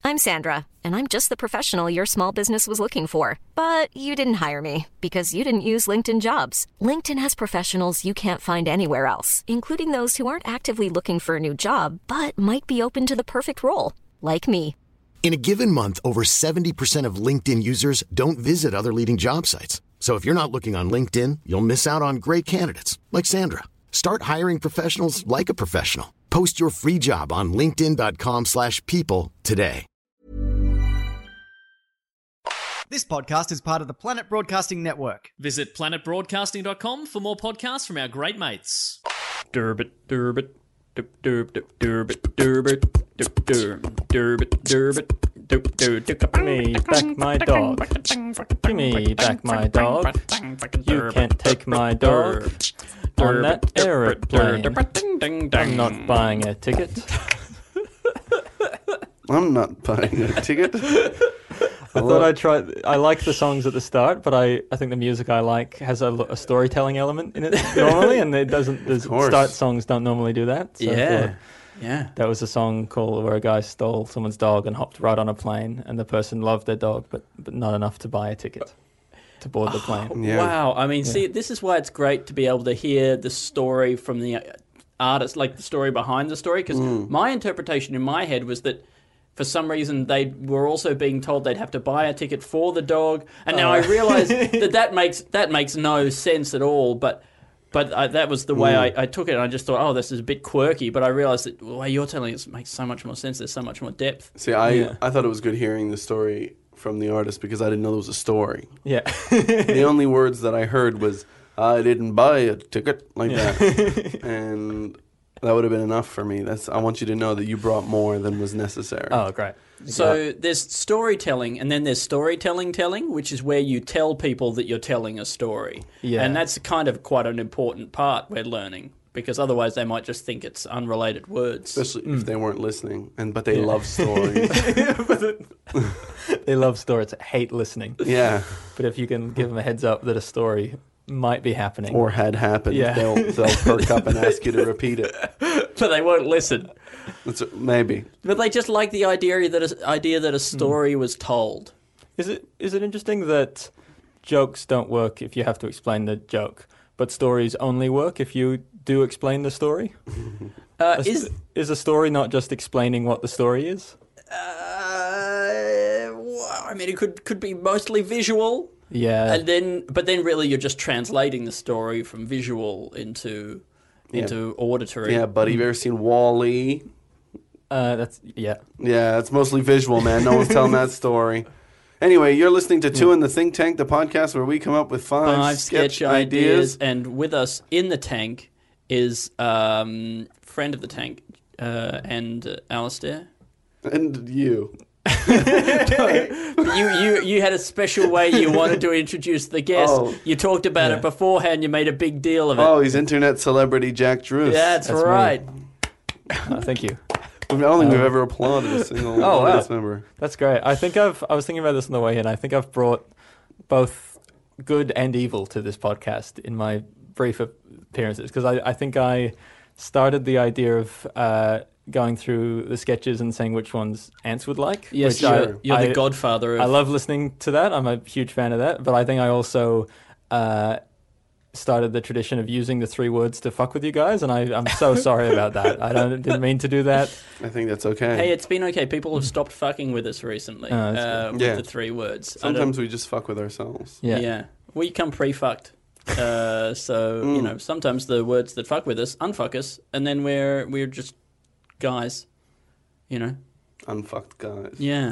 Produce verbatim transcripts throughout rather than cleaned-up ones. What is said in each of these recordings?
I'm Sandra, and I'm just the professional your small business was looking for. But you didn't hire me because you didn't use LinkedIn Jobs. LinkedIn has professionals you can't find anywhere else, including those who aren't actively looking for a new job, but might be open to the perfect role, like me. In a given month, over seventy percent of LinkedIn users don't visit other leading job sites. So if you're not looking on LinkedIn, you'll miss out on great candidates like Sandra. Start hiring professionals like a professional. Post your free job on linkedin.com slash people today. This podcast is part of the Planet Broadcasting Network. Visit planet broadcasting dot com for more podcasts from our great mates. Durbit, durbit, durbit, durbit, durbit, durbit, durbit, durbit. Give me back my dog. Give me back my dog. You can't take my dog on that aeroplane. I'm not buying a ticket. I'm not buying a ticket. I thought I'd try. I like the songs at the start, but I, I think the music I like has a, a storytelling element in it normally, and it doesn't. The start songs don't normally do that. So yeah, yeah. That was a song called where a guy stole someone's dog and hopped right on a plane, and the person loved their dog, but but not enough to buy a ticket to board the plane. Oh, yeah. Wow. I mean, yeah. see, this is why it's great to be able to hear the story from the artist, like the story behind the story, because mm. my interpretation in my head was that for some reason they were also being told they'd have to buy a ticket for the dog, and now uh. I realise that that makes that makes no sense at all. But but I, that was the way mm. I, I took it, and I just thought, oh, this is a bit quirky. But I realised that the way you're telling it makes so much more sense. There's so much more depth. See, I yeah. I thought it was good hearing the story from the artist because I didn't know there was a story. Yeah. The only words that I heard was, I didn't buy a ticket, like yeah. that. And that would have been enough for me. That's. I want you to know that you brought more than was necessary. Oh, great. So yeah. there's storytelling, and then there's storytelling telling, which is where you tell people that you're telling a story. Yeah. And that's kind of quite an important part we're learning, because otherwise they might just think it's unrelated words. Especially mm. if they weren't listening, and but they yeah. love stories. They love stories, hate listening. Yeah. But if you can give them a heads up that a story might be happening. Or had happened, yeah. they'll, they'll perk up and ask you to repeat it. But they won't listen. That's, maybe. But they just like the idea that a, idea that a story mm. was told. Is it is it interesting that jokes don't work if you have to explain the joke, but stories only work if you do explain the story? Uh, a, is is a story not just explaining what the story is? Uh, well, I mean, it could could be mostly visual. Yeah. And then, but then, really, you're just translating the story from visual into yeah. into auditory. Yeah, buddy, have you ever seen Wall-E? Uh, that's yeah. Yeah, it's mostly visual, man. No one's telling that story. Anyway, you're listening to Two in the Think Tank, the podcast where we come up with five, five sketch, sketch ideas. ideas. And with us in the tank is um, friend of the tank uh, and uh, Alistair. And you. you, you you had a special way you wanted to introduce the guest. Oh, you talked about yeah. it beforehand. You made a big deal of it. Oh, he's internet celebrity Jack Druce. Yeah, that's, that's right. Oh, thank you. I don't think um, we've ever applauded a single oh, wow. member. That's great. I think I've. I was thinking about this on the way in. I think I've brought both good and evil to this podcast in my brief appearances, because I, I think I started the idea of uh, going through the sketches and saying which ones Ants would like. Yes, which you're, I, you're I, the godfather of... I love listening to that. I'm a huge fan of that. But I think I also uh, started the tradition of using the three words to fuck with you guys, and I, I'm so sorry about that. I don't, didn't mean to do that. I think that's okay. Hey, it's been okay. People have stopped fucking with us recently oh, uh, with yeah. the three words. Sometimes we just fuck with ourselves. Yeah. Yeah. We come pre-fucked. Uh, so, mm. you know, sometimes the words that fuck with us unfuck us, and then we're we're just guys. You know? Unfucked guys. Yeah.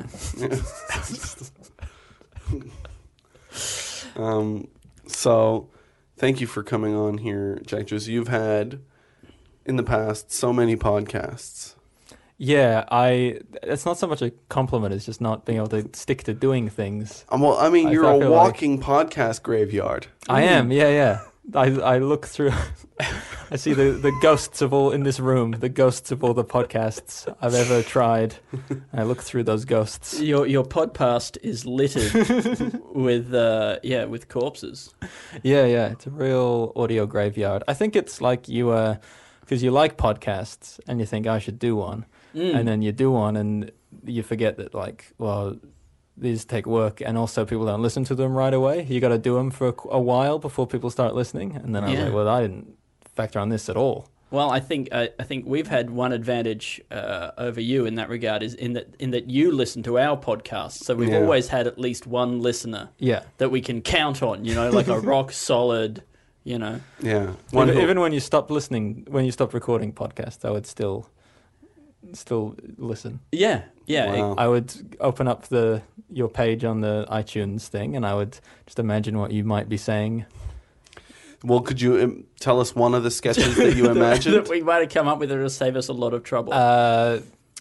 um. So, thank you for coming on here, Jack Druce. You've had, in the past, so many podcasts. Yeah, I. It's not so much a compliment; it's just not being able to stick to doing things. Um, well, I mean, you're I, I a walking like, podcast graveyard. I mm. am. Yeah, yeah. I I look through. I see the, the ghosts of all in this room, the ghosts of all the podcasts I've ever tried. I look through those ghosts. Your your podcast is littered with uh, yeah with corpses. Yeah, yeah. It's a real audio graveyard. I think it's like you uh because you like podcasts and you think I should do one. Mm. And then you do one, and you forget that, like, well, these take work, and also people don't listen to them right away. You got to do them for a, a while before people start listening. And then I was Yeah. like, well, I didn't factor on this at all. Well, I think uh, I think we've had one advantage uh, over you in that regard is in that in that you listen to our podcast. So we've Yeah. always had at least one listener Yeah. that we can count on. You know, like a rock solid. You know, Yeah. One Even, who- even when you stop listening, when you stop recording podcasts, I would still, still listen. yeah, yeah. Wow. I would open up the your page on the iTunes thing, and I would just imagine what you might be saying. Well, could you um, tell us one of the sketches that you imagined? that we might have come up with it to save us a lot of trouble. Uh,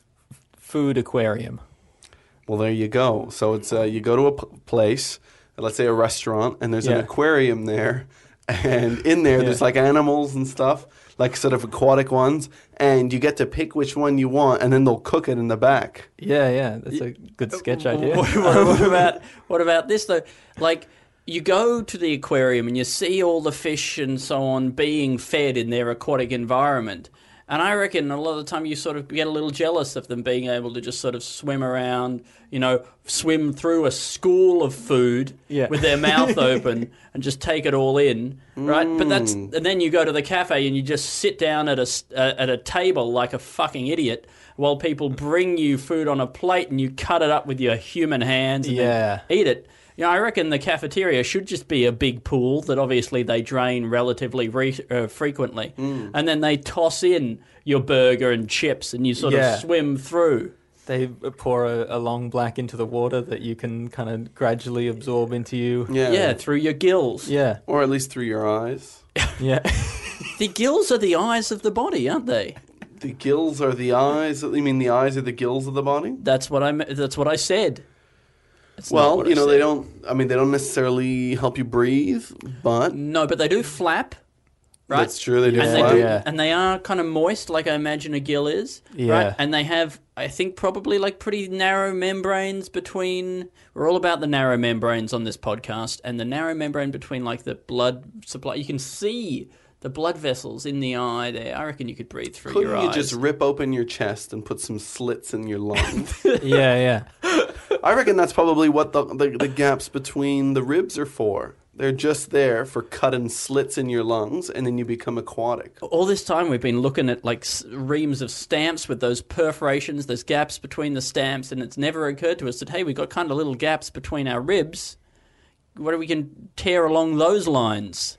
food aquarium. Well, there you go. So it's uh, you go to a p- place, let's say a restaurant, and there's an Yeah. aquarium there, and in there there's Yeah. like animals and stuff, like sort of aquatic ones, and you get to pick which one you want, and then they'll cook it in the back. Yeah, yeah, that's a good sketch idea. What, what- what about what about this though? Like, you go to the aquarium and you see all the fish and so on being fed in their aquatic environment. And I reckon a lot of the time you sort of get a little jealous of them being able to just sort of swim around, you know, swim through a school of food Yeah. with their mouth open and just take it all in, right? But that's and then you go to the cafe and you just sit down at a s- uh, at a table like a fucking idiot while people bring you food on a plate and you cut it up with your human hands and Yeah. then eat it. You know, I reckon the cafeteria should just be a big pool that obviously they drain relatively re- uh, frequently. And then they toss in your burger and chips and you sort Yeah. of swim through. They pour a, a long black into the water that you can kind of gradually absorb into you. Yeah. Yeah, through your gills. Yeah, Or at least through your eyes. yeah. The gills are the eyes of the body, aren't they? The gills are the eyes. You mean the eyes are the gills of the body? That's what I me- that's what I said. It's not Well, what you I know, they said. don't, I mean, they don't necessarily help you breathe, but No, but they do flap. Right? that's true, they do and flap. they do, Yeah. and they are kind of moist, like I imagine a gill is. Yeah. Right? And they have, I think, probably like pretty narrow membranes between. We're all about the narrow membranes on this podcast, and the narrow membrane between like the blood supply. You can see the blood vessels in the eye there. I reckon you could breathe through Couldn't your you eyes. just rip open your chest and put some slits in your lungs? Yeah, yeah. I reckon that's probably what the, the the gaps between the ribs are for. They're just there for cutting slits in your lungs, and then you become aquatic. All this time we've been looking at like s- reams of stamps with those perforations, those gaps between the stamps, and it's never occurred to us that, hey, we've got kind of little gaps between our ribs. What if we can tear along those lines?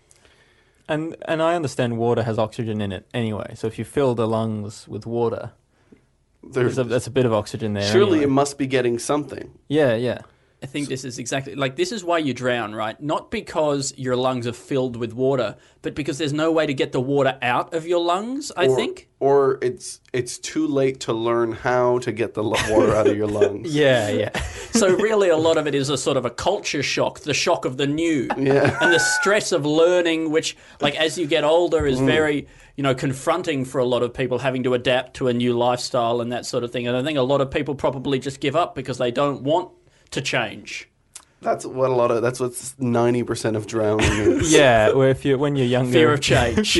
And and I understand water has oxygen in it anyway. So if you fill the lungs with water, There's there's a, that's a bit of oxygen there. surely it anyway. must be getting something. Yeah, yeah. I think this is exactly like this is why you drown, right? Not because your lungs are filled with water, but because there's no way to get the water out of your lungs, I or, think. Or it's it's too late to learn how to get the lo- water out of your lungs. Yeah, yeah. So really a lot of it is a sort of a culture shock, the shock of the new. Yeah. And the stress of learning, which like as you get older is very, you know, confronting for a lot of people having to adapt to a new lifestyle and that sort of thing. And I think a lot of people probably just give up because they don't want to change. That's what a lot of that's what's ninety percent of drowning is. Yeah, where if you when you're younger, Fear of change.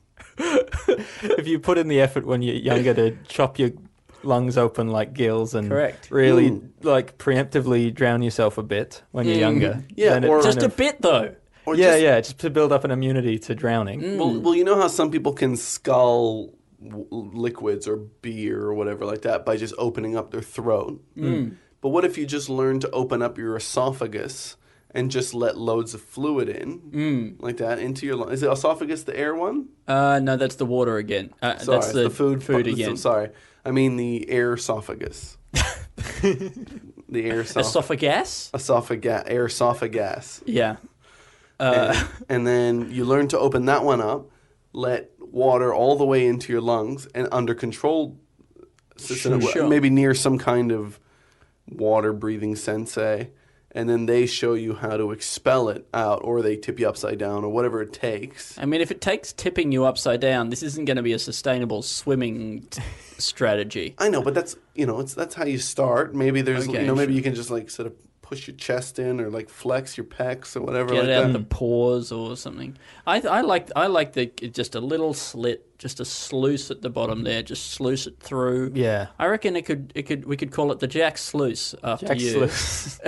if you put in the effort when you're younger to chop your lungs open like gills and Correct. really Mm. like preemptively drown yourself a bit when you're younger. Yeah, then it or- kind Just a of- bit though. Or yeah, just- yeah, just to build up an immunity to drowning. Well, well, you know how some people can scull w- liquids or beer or whatever like that by just opening up their throat. But what if you just learn to open up your esophagus and just let loads of fluid in, like that, into your lungs? Is the esophagus the air one? Uh, no, that's the water again. Uh, Sorry, that's it's the, the food food so- again. sorry, I mean the air esophagus. the air esoph- Esophagus? esophagus, air esophagus. Yeah. and, and then you learn to open that one up, let water all the way into your lungs, and under controlled system, Sure. maybe near some kind of water breathing sensei, and then they show you how to expel it out, or they tip you upside down, or whatever it takes. I mean, if it takes tipping you upside down, this isn't going to be a sustainable swimming t- strategy. I know, but that's you know, it's that's how you start. Maybe there's Okay, you know, maybe sure. you can just like sort of push your chest in or like flex your pecs or whatever. Get like it out that. the pores or something. I I like I like the just a little slit, just a sluice at the bottom there, just sluice it through. Yeah. I reckon it could it could we could call it the Jack Sluice after Jack you. Sluice.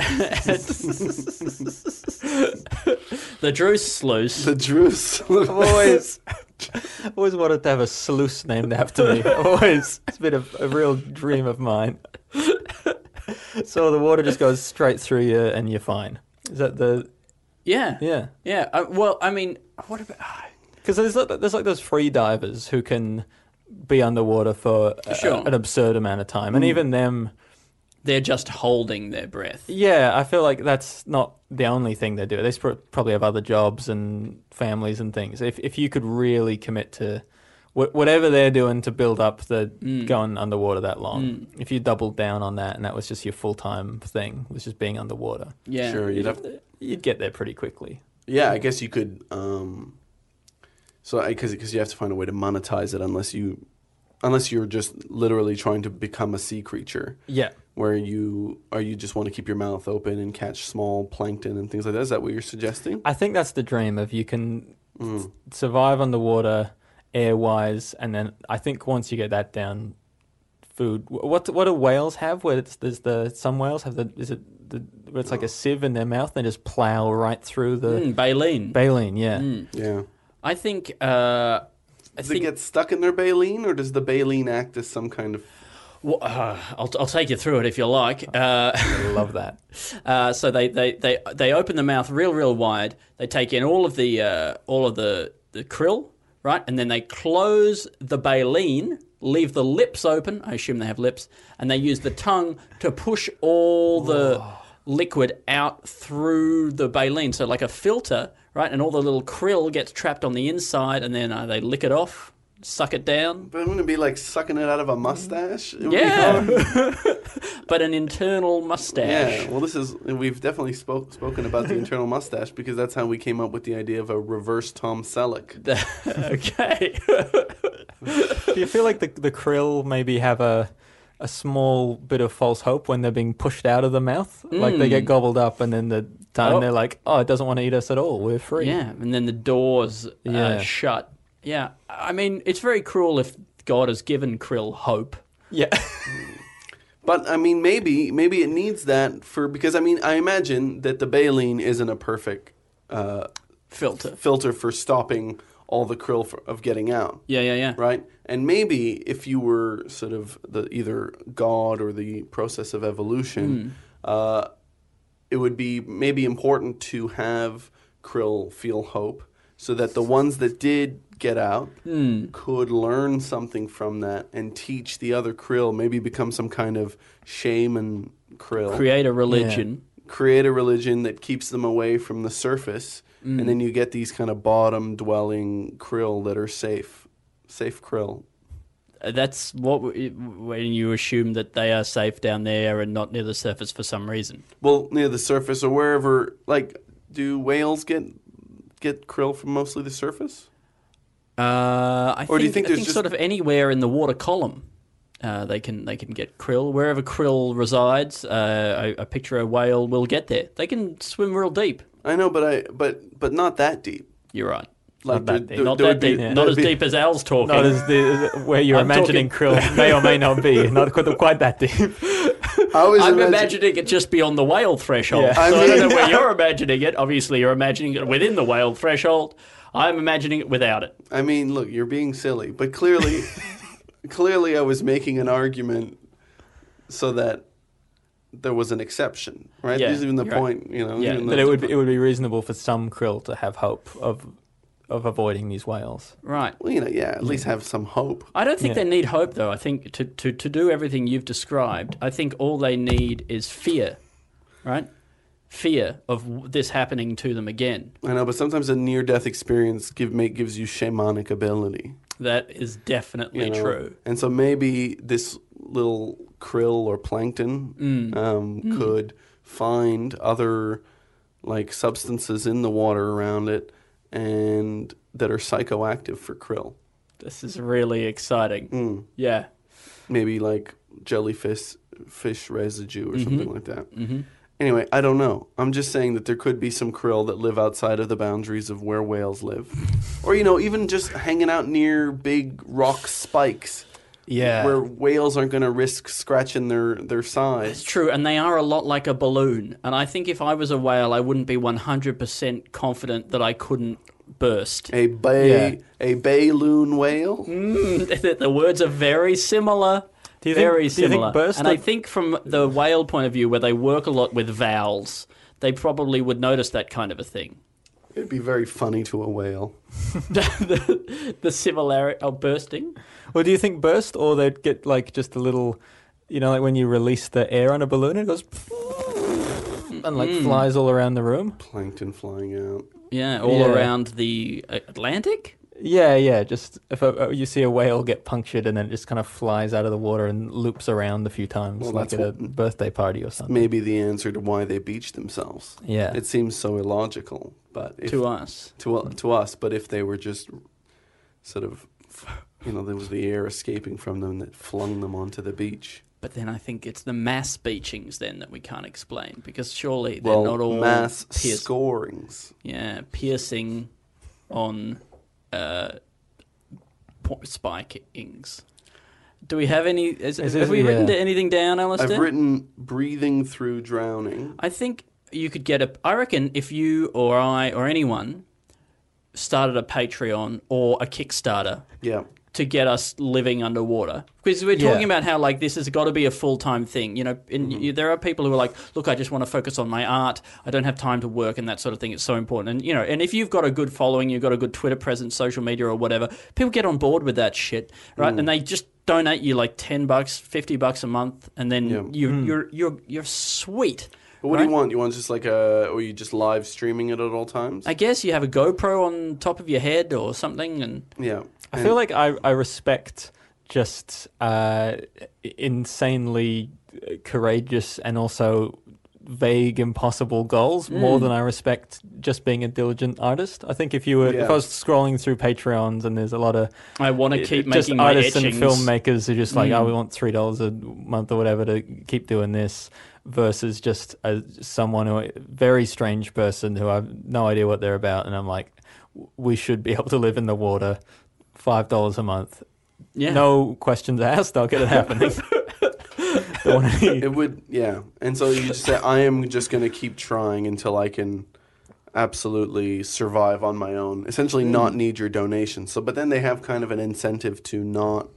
The Druce Sluice. The Druce. I've always, always wanted to have a sluice named after me. Always. It's been a, a real dream of mine. So the water just goes straight through you and you're fine. Is that the... Yeah. Yeah. Yeah. Uh, well, I mean, what about... Because there's, like- there's like those free divers who can be underwater for a, Sure. an absurd amount of time. And even them... They're just holding their breath. Yeah, I feel like that's not the only thing they do. They sp- probably have other jobs and families and things. If if you could really commit to wh- whatever they're doing to build up the Mm. going underwater that long, if you doubled down on that and that was just your full-time thing, was just being underwater, Yeah. Sure, you'd have you'd get there pretty quickly. Yeah, I guess you could. Um, so, because because you have to find a way to monetize it, unless you, unless you're just literally trying to become a sea creature, Yeah. where you or you just want to keep your mouth open and catch small plankton and things like that. Is that what you're suggesting? I think that's the dream of you can Mm. s- survive underwater air-wise, and then I think once you get that down, food. wh- What what do whales have? Where it's, there's the some whales have the is it the where it's like a sieve in their mouth and they just plow right through the Mm, baleen. baleen. Yeah, Yeah. I think... Uh, I Does think it get stuck in their baleen, or does the baleen act as some kind of? well, uh, I'll, I'll take you through it if you like. Uh, I love that. Uh, so they, they, they, they open the mouth real real wide. They take in all of the uh, all of the, the krill, right, and then they close the baleen, leave the lips open. I assume they have lips, and they use the tongue to push all the liquid out through the baleen, so like a filter, right, and all the little krill gets trapped on the inside, and then uh, they lick it off, suck it down. But wouldn't it be like sucking it out of a mustache? It would be Yeah, hard. but an internal mustache. Yeah, well, this is we've definitely spoke, spoken about the internal mustache because that's how we came up with the idea of a reverse Tom Selleck. Okay. Do you feel like the the krill maybe have a a small bit of false hope when they're being pushed out of the mouth? Like they get gobbled up, and then the time Oh. they're like, "Oh, it doesn't want to eat us at all. We're free." Yeah, and then the doors uh, Yeah. shut. Yeah, I mean, it's very cruel if God has given krill hope. yeah. But I mean, maybe maybe it needs that for because I mean, I imagine that the baleen isn't a perfect uh, Filter. filter for stopping all the krill for, of getting out. Yeah, yeah, yeah. Right, and maybe if you were sort of the either God or the process of evolution, uh, it would be maybe important to have krill feel hope, so that the ones that did get out could learn something from that and teach the other krill, maybe become some kind of shaman krill, Create a religion. create a religion that keeps them away from the surface, and then you get these kind of bottom-dwelling krill that are safe, safe krill. Uh, That's what we, when you assume that they are safe down there and not near the surface for some reason. Well, near the surface or wherever. Like, do whales get get krill from mostly the surface? Uh, I Or do you think, think I there's think just- sort of anywhere in the water column, uh, they can they can get krill wherever krill resides. Uh, I, I picture a whale will get there. They can swim real deep. I know, but I but but not that deep. You're right. Like Not that there- deep. there- Not there that would be- deep. there Not would as be- deep as Al's talking. Not as the where you're I'm imagining talking- krill may or may not be. Not quite, quite that deep. I was I'm imagine- imagining it just beyond the whale threshold. Yeah. So I I, mean- don't know where you're imagining it. Obviously, you're imagining it within the whale threshold. I'm imagining it without it. I mean, look, you're being silly, but clearly, clearly, I was making an argument so that there was an exception, right? Yeah, This is even the you're right. point, you know. Yeah, even That though- it would be, it would be reasonable for some krill to have hope of of avoiding these whales. Right. Well, you know, yeah, at least have some hope. I don't think Yeah. they need hope, though. I think to, to, to do everything you've described, I think all they need is fear, right? Fear of w- this happening to them again. I know, but sometimes a near-death experience give make gives you shamanic ability. That is definitely you know? true. And so maybe this little krill or plankton Mm. um, could find other like substances in the water around it and that are psychoactive for krill. This is really exciting. Mm. Yeah. Maybe like jellyfish fish residue or something like that. Mhm. Anyway, I don't know. I'm just saying that there could be some krill that live outside of the boundaries of where whales live. Or, you know, even just hanging out near big rock spikes. Yeah. Where whales aren't going to risk scratching their, their It's sides. true, and they are a lot like a balloon. And I think if I was a whale, I wouldn't be one hundred percent confident that I couldn't burst. A bay, Yeah. a balloon whale? the, the words are very similar. Do you think- very do you think similar. burst and I would- think from the whale point of view, where they work a lot with vowels, they probably would notice that kind of a thing. It'd be very funny to a whale. the, the similarity of bursting. Well, do you think burst, or they'd get like just a little, you know, like when you release the air on a balloon, it goes and like flies all around the room? Plankton flying out. Yeah, all Yeah. around the Atlantic. Yeah, yeah. Just if a, you see a whale get punctured and then it just kind of flies out of the water and loops around a few times, Well, like that's at a what- birthday party or something. Maybe the answer to why they beach themselves. Yeah. It seems so illogical, but if, To us. to to us. But if they were just sort of, you know, there was the air escaping from them that flung them onto the beach. But then I think it's the mass beachings then that we can't explain, because surely they're Well, not all mass pierc- scorings. yeah, piercing on uh, po- spikings. Do we have any? Is, Is have it- we written yeah. anything down, Alistair? I've written breathing through drowning. I think you could get a. I reckon if you or I or anyone started a Patreon or a Kickstarter Yeah. to get us living underwater, because we're talking Yeah. about how like this has got to be a full time thing. You know, and you, there are people who are like, look, I just want to focus on my art. I don't have time to work and that sort of thing. It's so important. And you know, and if you've got a good following, you've got a good Twitter presence, social media or whatever, people get on board with that shit, right? And they just donate you like ten bucks, fifty bucks a month, and then Yeah. you you're you're you're sweet. But what do you Right. want? You want just like a, or you just live streaming it at all times? I guess you have a GoPro on top of your head or something, and yeah. I feel like I, I respect just uh, insanely courageous and also vague, impossible goals more than I respect just being a diligent artist. I think if you were, Yeah. if I was scrolling through Patreons and there's a lot of I want to keep just making my artists etchings. and filmmakers who just like, Mm. oh, we want three dollars a month or whatever to keep doing this, versus just a, someone who very strange person who I have no idea what they're about, and I'm like, we should be able to live in the water, five dollars a month, Yeah. no questions asked. I'll get it happening. Don't want any- It would, yeah. And so you just say, I am just going to keep trying until I can absolutely survive on my own. Essentially, not need your donation. So, but then they have kind of an incentive to not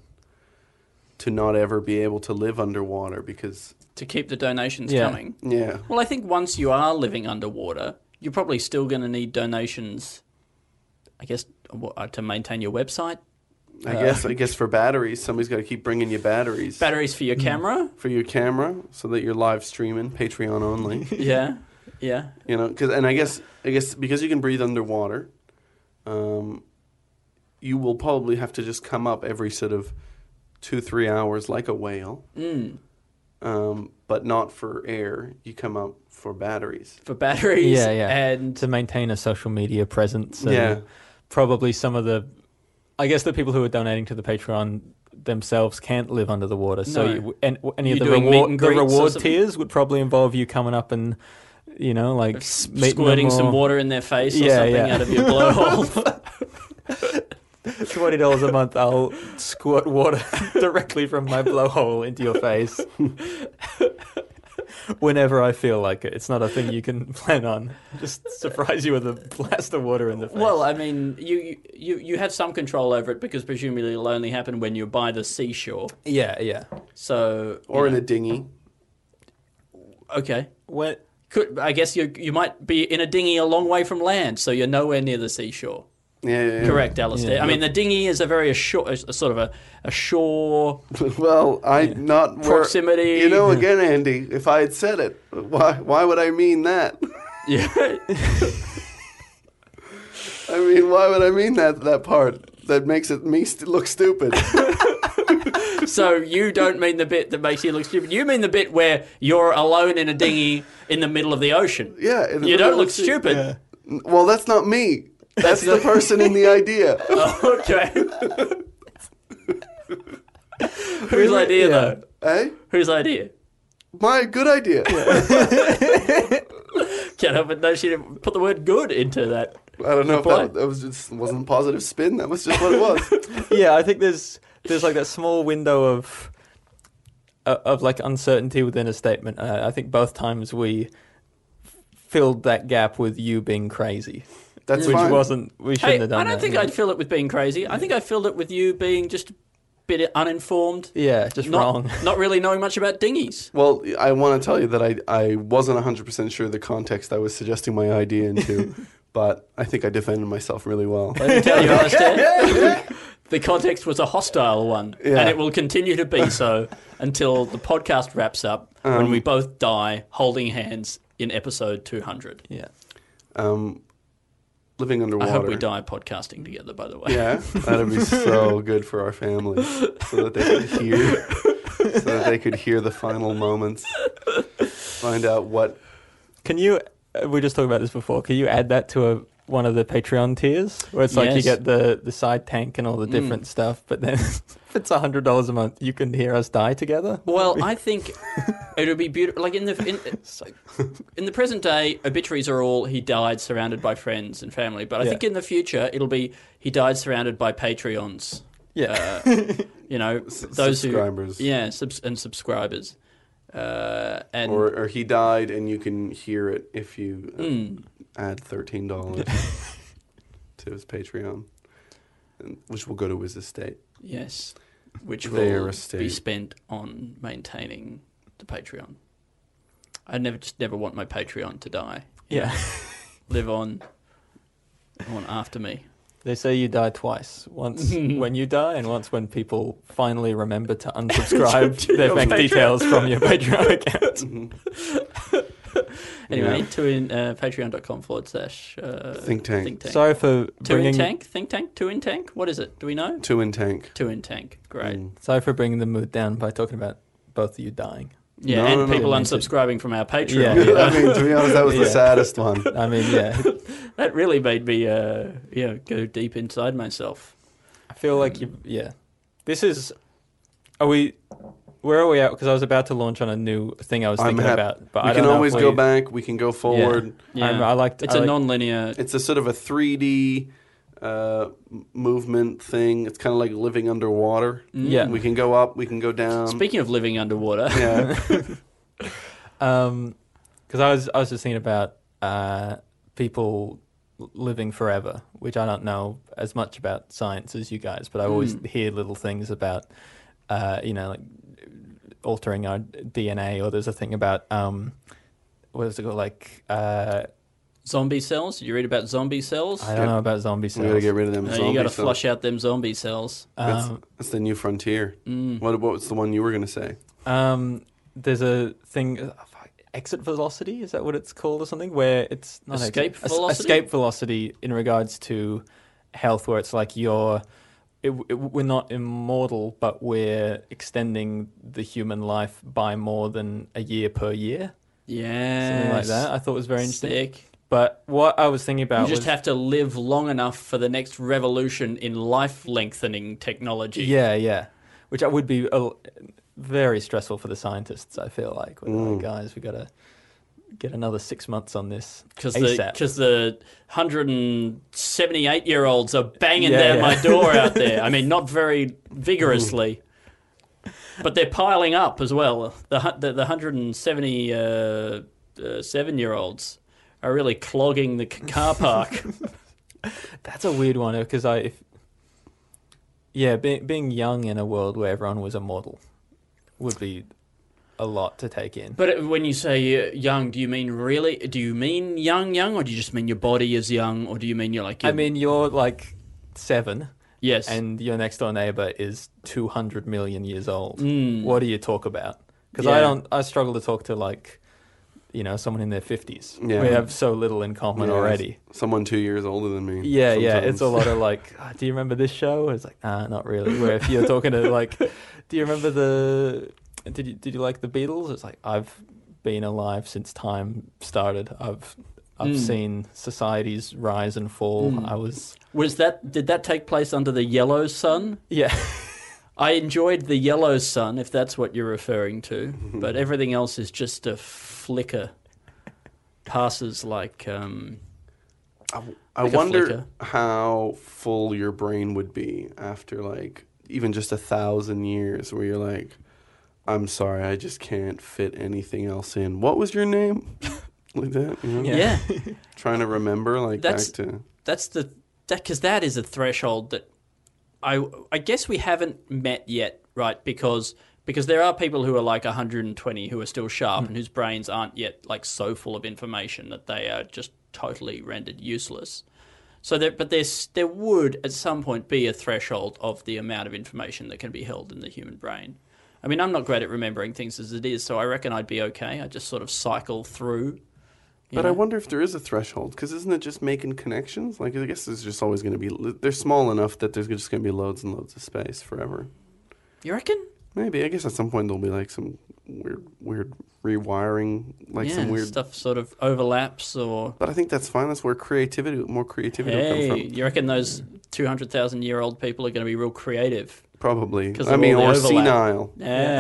to not ever be able to live underwater because, to keep the donations Yeah. coming. yeah, Well, I think once you are living underwater, you're probably still going to need donations, I guess, wha- uh, to maintain your website. I guess I guess for batteries, somebody's got to keep bringing you batteries Batteries for your camera. for your camera so that you're live streaming, Patreon only. Yeah. Yeah. You know, cause, and I guess I guess because you can breathe underwater, um, you will probably have to just come up every sort of two three hours like a whale, Mm. um, but not for air. You come up for batteries. For batteries. yeah, yeah. And to maintain a social media presence. And Yeah. probably some of the, I guess the people who are donating to the Patreon themselves can't live under the water. So No. you, and, any You of the doing meet reward, and the greets or reward something? tiers would probably involve you coming up and, you know, like s- meeting squirting them some or- water in their face or Yeah, something yeah. out of your blowhole. twenty dollars a month, I'll squirt water directly from my blowhole into your face. Whenever I feel like it. It's not a thing you can plan on. Just surprise you with a blast of water in the face. Well, I mean, you, you you have some control over it because presumably it'll only happen when you're by the seashore. yeah, yeah. So, you Or in know, a dinghy. okay. When, Could, I guess you you might be in a dinghy a long way from land, so you're nowhere near the seashore. Yeah, yeah, yeah. Correct, Alistair. Yeah. I mean, the dinghy is a very ashore, a, a sort of a, a shore. Well, I not where, Proximity. You know, again, Andy, if I had said it, why why would I mean that? Yeah. I mean, why would I mean that that part that makes it me st- look stupid? So you don't mean the bit that makes you look stupid. You mean the bit where you're alone in a dinghy in the middle of the ocean. Yeah, in the You middle don't of look the sea. stupid. yeah. Well, that's not me. That's the person in the idea. Okay. Whose idea Yeah. though? Eh? Whose idea? my good idea. Can't help it. No, she didn't put the word good into that. I don't know if Reply. that, that was just wasn't positive spin. That was just what it was. Yeah, I think there's there's like that small window of uh, of like uncertainty within a statement. Uh, I think both times we f- filled that gap with you being crazy, That's which fine. wasn't. We shouldn't Hey, have done I don't that. think yeah. I'd fill it with being crazy. I think I filled it with you being just a bit uninformed. Yeah, just not, wrong. Not really knowing much about dinghies. Well, I want to tell you that I I wasn't one hundred percent sure the context I was suggesting my idea into, but I think I defended myself really well. Let me tell you, Alistair, the context was a hostile one, Yeah. and it will continue to be so until the podcast wraps up, when Um, we both die holding hands in episode two hundred. Yeah. Um, living I underwater. hope we die podcasting together, by the way. Yeah, that'd be so good for our family, so that they could hear, so that they could hear the final moments, find out what. Can you? Uh, we just talked about this before. Can you add that to a one of the Patreon tiers, where it's like you Yes. get the the side tank and all the different stuff, but then if it's a hundred dollars a month, you can hear us die together. Well, I think it would be beautiful. Like in the in, in the present day, obituaries are all he died surrounded by friends and family. But I Yeah. think in the future, it'll be he died surrounded by Patreons. Yeah. You know, those subscribers. who yeah, subs- and subscribers. Uh, and Or, or he died, and you can hear it if you uh, Mm. add thirteen dollars to his Patreon, and, which will go to his estate. yes, which Their will estate. be spent on maintaining the Patreon. I never just never want my Patreon to die. you Yeah. know. Live on, on after me. They say you die twice. Once when you die, and once when people finally remember to unsubscribe their your bank Patreon. details from your Patreon account. Anyway, Yeah. to in uh, patreon.com forward slash uh, Think tank. Think tank. Sorry for Two in bringing. tank? Think tank? Two in tank? What is it? Do we know? Two in tank. Two in tank. Great. Mm. Sorry for bringing the mood down by talking about both of you dying. Yeah, No, and no, no. people Yeah, unsubscribing from our Patreon. Yeah, yeah. I mean, to be honest, that was the Yeah. saddest one. I mean, yeah, That really made me uh, yeah, go deep inside myself. I feel like you. Yeah, this is. Are we? Where are we at? Because I was about to launch on a new thing I was I'm thinking hap- about, but we I can don't know always if go we- back. We can go forward. Yeah. I'm- I liked- It's I a like- non-linear... It's a sort of a three D uh, m- movement thing. It's kind of like living underwater. Yeah. We can go up. We can go down. Speaking of living underwater... yeah. Um, because I was I was just thinking about uh people l- living forever, which I don't know as much about science as you guys, but I always Mm. hear little things about uh you know like altering our D N A, or there's a thing about um what is it called, like uh Zombie cells? Did you read about zombie cells? I don't know about zombie We cells. gotta get rid of them. Uh, zombie you got to cells. flush out them zombie cells. That's, Um, that's the new frontier. Mm. What, what was the one you were going to say? Um, there's a thing, uh, fuck, exit velocity. Is that what it's called, or something? Where it's not Escape exit, es- velocity? escape velocity in regards to health, where it's like you're, it, it, we're not immortal, but we're extending the human life by more than a year per year, Yeah. something like that. I thought was very interesting. Sick. But what I was thinking about You just was, have to live long enough for the next revolution in life lengthening technology. yeah, yeah, which I would be a, very stressful for the scientists. I feel like, we're like, guys, we gotta get another six months on this Because the, ASAP. cause the one hundred seventy-eight year olds are banging Yeah, down yeah. my door out there. I mean, not very vigorously, but they're piling up as well. The hu- the, the one hundred seventy-seven year olds are really clogging the c- car park. That's a weird one, because I, if, yeah, being being young in a world where everyone was immortal would be a lot to take in. But when you say uh, young, do you mean really? Do you mean young, young, or do you just mean your body is young, or do you mean you're like? I you're- mean, you're like seven, yes, and your next door neighbor is two hundred million years old. Mm. What do you talk about? Because Yeah. I don't, I struggle to talk to like, you know, someone in their fifties. Yeah. We have so little in common Yeah, already. Someone two years older than me. Yeah, yeah. sometimes. It's a lot of like, "Ah, do you remember this show? It's like, nah, not really. Where if you're talking to like, do you remember the, did you did you like the Beatles? It's like, I've been alive since time started. I've I've Mm. seen societies rise and fall. Mm. I was, was that? Did that take place under the yellow sun? yeah. I enjoyed the yellow sun, if that's what you're referring to, but everything else is just a flicker. Passes like... Um, I, I like a wonder flicker. how full your brain would be after, like, even just a thousand years where you're like, I'm sorry, I just can't fit anything else in. What was your name? Like that, you know? Yeah. Trying to remember, like, That's- back to... That's the... that because that is a threshold that I, I guess we haven't met yet, right? Because... Because there are people who are like one hundred twenty who are still sharp and whose brains aren't yet like so full of information that they are just totally rendered useless. So, there, but there's there would at some point be a threshold of the amount of information that can be held in the human brain. I mean, I'm not great at remembering things as it is, so I reckon I'd be okay. I just sort of cycle through. But know? I wonder if there is a threshold, because isn't it just making connections? Like, I guess there's just always going to be... They're small enough that there's just going to be loads and loads of space forever. You reckon? Maybe. I guess at some point there'll be, like, some weird weird rewiring, like yeah, some weird... stuff sort of overlaps or... But I think that's fine. That's where creativity, more creativity will Hey, come from. you reckon those two hundred thousand year old people are going to be real creative? Probably. 'Cause I of mean, all or the overlap. senile.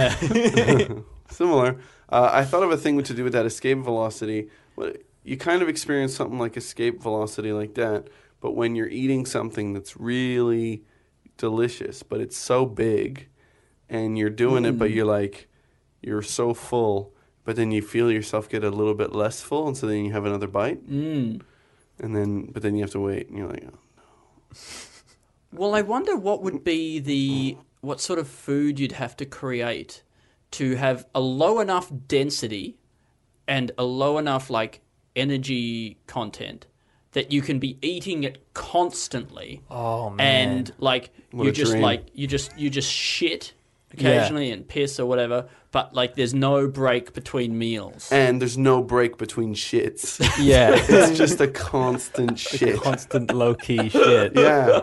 Yeah. Similar. Uh, I thought of a thing to do with that escape velocity. What, you kind of experience something like escape velocity like that, but when you're eating something that's really delicious, but it's so big, and you're doing it, but you're like, you're so full, but then you feel yourself get a little bit less full, and so then you have another bite, Mm. and then, but then you have to wait, and you're like, oh, no. Well, I wonder what would be the what sort of food you'd have to create to have a low enough density and a low enough like energy content that you can be eating it constantly. Oh man. And like What you a just dream. like you just you just shit occasionally and piss or whatever, but like there's no break between meals. And there's no break between shits. Yeah. It's just a constant shit. Constant low key shit. Yeah.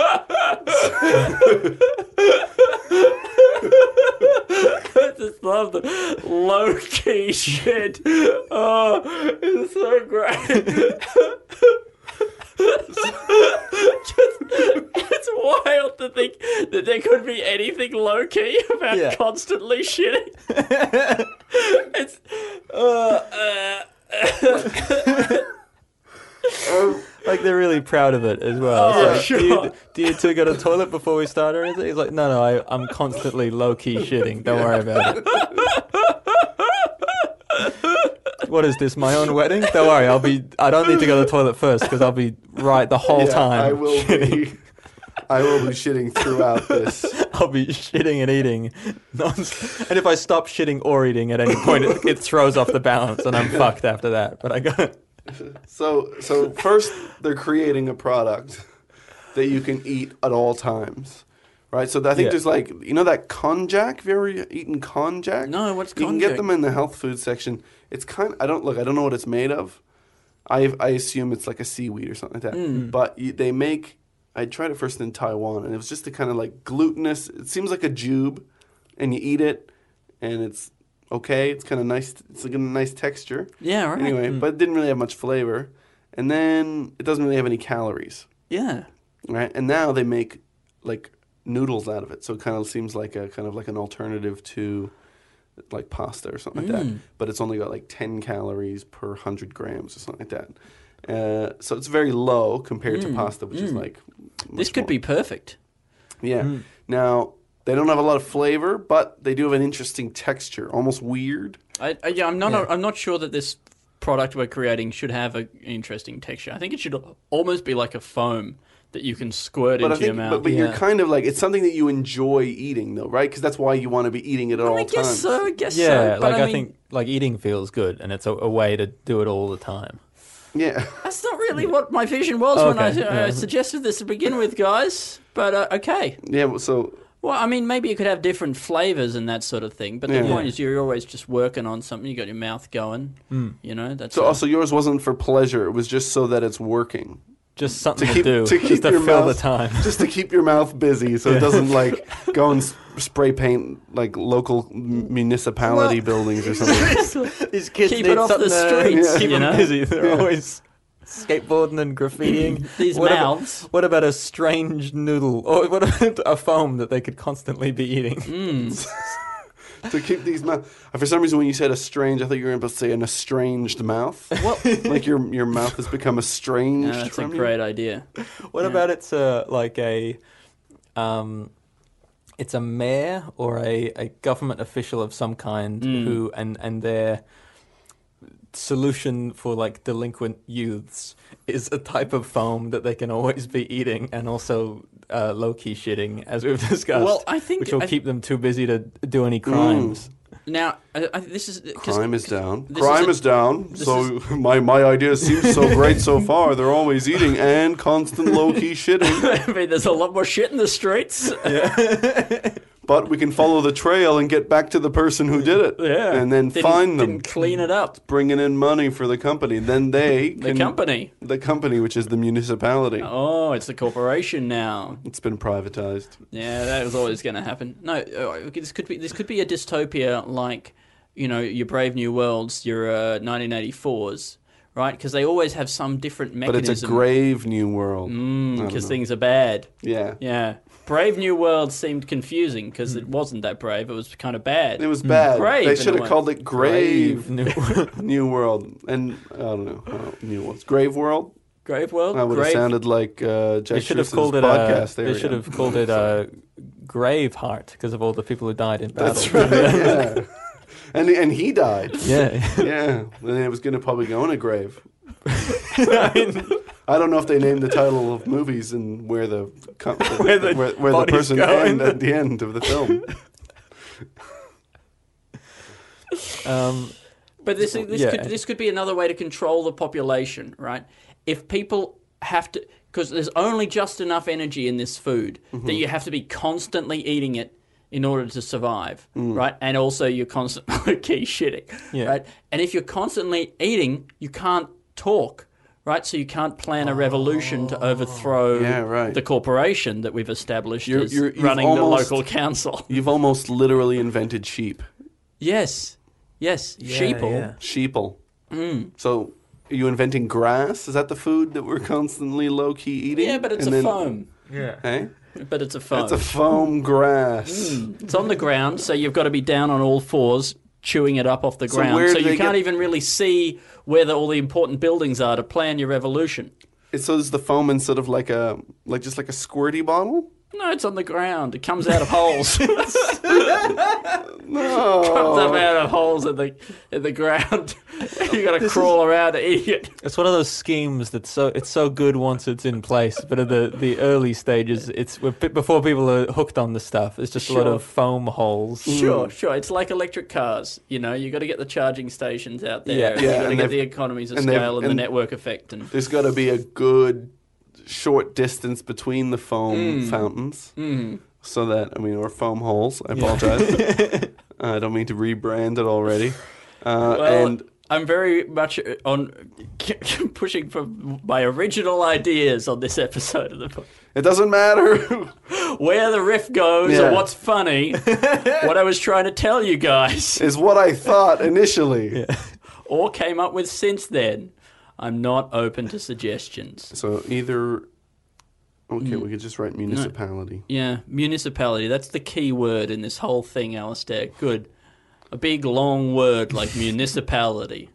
I just love the low key shit. Oh, it's so great. Just, it's wild to think that there could be anything low key about Yeah. constantly shitting. It's uh, uh, Like they're really proud of it as well. Oh, It's like, do, sure. you, do you two go to the toilet before we start or anything? He's like, no, no, I, I'm constantly low key shitting. Don't worry about it. What is this? My own wedding? Don't worry, I'll be. I don't need to go to the toilet first because I'll be right the whole Yeah, time. I will be. I will be shitting throughout this. I'll be shitting and eating. Non- and if I stop shitting or eating at any point, it, it throws off the balance, and I'm fucked after that. But I got. So, so first they're creating a product that you can eat at all times, right? So I think Yeah. there's like, you know that konjac? Have you ever eaten konjac? No, what's You can get konjac? them in the health food section. It's kind. I don't look. I don't know what it's made of. I I assume it's like a seaweed or something like that. Mm. But you, they make. I tried it first in Taiwan, and it was just a kind of like glutinous. It seems like a jube, and you eat it, and it's okay. It's kind of nice. It's like a nice texture. yeah, right. Anyway, but it didn't really have much flavor. And then it doesn't really have any calories, Yeah. right? And now they make like noodles out of it. So it kind of seems like a kind of like an alternative to like pasta or something like that. But it's only got like ten calories per one hundred grams or something like that. Uh, so it's very low compared to pasta, which is like This much could more. be perfect. Yeah. Now, they don't have a lot of flavor, but they do have an interesting texture, almost weird. I, I, yeah, I'm not. I'm not sure that this product we're creating should have a, an interesting texture. I think it should almost be like a foam that you can squirt But I into your think, mouth. but, but you're Yeah. kind of like, it's something that you enjoy eating, though, right? Because that's why you want to be eating it at all I guess times. so. I guess Yeah, so. But like I, I, mean, think like eating feels good, and it's a, a way to do it all the time. Yeah. that's not really what my vision was when I Okay, uh, yeah. suggested this to begin with, guys. But uh, okay. Yeah, well, so Well, I mean, maybe you could have different flavors and that sort of thing. But the Yeah. point is, you're always just working on something. You got your mouth going. You know, that's so a- also yours wasn't for pleasure. It was just so that it's working. Just something to, keep- do, to keep just to your fill mouth- the time. Just to keep your mouth busy so it doesn't, like, go and s- spray paint, like, local m- municipality Well- buildings or something. These kids Keep need it off the something to streets, keep you them know? busy. They're always skateboarding and graffitiing. These what mouths. About, what about a strange noodle? Or what about a foam that they could constantly be eating? Mm. To keep these mouth. For some reason, when you said estranged, I thought you were about to say an estranged mouth. What? Like your your mouth has become estranged. No, that's a from you? great idea. What Yeah. about it's a like a, um, it's a mayor or a, a government official of some kind Mm. who and and their solution for like delinquent youths is a type of foam that they can always be eating and also uh, low key shitting, as we've discussed. Well, I think- which will I- keep them too busy to do any crimes. Now, I, I, this is 'cause- Crime is down. this Crime is is, a- down. this So my my ideas seem so great so far. They're always eating and constant low key shitting. I mean, there's a lot more shit in the streets. But we can follow the trail and get back to the person who did it. Yeah. And then Didn't- find them. Didn't clean it up. Bringing in money for the company. Then they The can, company. The company, which is the municipality. Oh, it's the corporation now. It's been privatized. Yeah, that was always going to happen. No, uh, this could be this could be a dystopia like, you know, your Brave New Worlds, your uh, nineteen eighty-fours, right? Because they always have some different But mechanism. it's a grave new world. I don't Because know. things are bad. Yeah. Yeah. Brave New World seemed confusing because it wasn't that brave. It was kind of bad. It was bad. Grave, They in should a have way. called it Grave, New- New World. And I don't know. Uh, new World. Grave World? Grave World? That would have Grave. sounded like uh, They Jack should have Schuss's called it. Uh, podcast they area. should have called it uh, Graveheart because of all the people who died in battle. That's right. Yeah. And and he died. Yeah. Yeah. And it was going to probably go in a grave. I don't know if they named the title of movies and where the com- Where the where, where the body's person going. ended at the end of the film. Um, But this this Yeah. could this could be another way to control the population, right? If people have to, because there's only just enough energy in this food Mm-hmm. that you have to be constantly eating it in order to survive, Mm. right? And also you're constantly key shitting, Yeah. right? And if you're constantly eating, you can't talk. Right, so you can't plan a revolution to overthrow Yeah, right. the corporation that we've established You're- as you're- you've running almost- the local council. You've almost literally invented sheep. Yes, yes, sheeple. yeah. Sheeple. Mm. So are you inventing grass? Is that the food that we're constantly low key eating? Yeah, but it's And a then- foam. yeah. Eh? But it's a foam. It's a foam grass. It's on the ground, so you've got to be down on all fours, chewing it up off the So ground. where So, do you they can't get- even really see where the, all the important buildings are to plan your revolution. It's so is the foam instead of like a like just like a squirty bottle? No, it's on the ground. It comes out of holes. No. comes up out of holes in the in the ground. You got to crawl around to eat it. It's one of those schemes that's so it's so good once it's in place, but at the, the early stages, it's we're- before people are hooked on the stuff. It's just a lot Sure. of foam holes. Sure, sure. It's like electric cars. You know, you got to get the charging stations out there. Yeah. and Yeah, you got to and get they've- the economies of and they've- scale and, the and- network effect. And There's got to be a good short distance between the foam fountains. Mm. So that, I mean, or foam holes. I apologize. I don't mean to rebrand it already. Uh, Well, and I'm very much on pushing for my original ideas on this episode of the book. it doesn't matter. Where the riff goes Yeah. or what's funny, what I was trying to tell you guys, is what I thought initially. or came up with since then. I'm not open to suggestions. So either, okay, Mm. we could just write municipality. Yeah, municipality. That's the key word in this whole thing, Alistair. Good. A big, long word like municipality.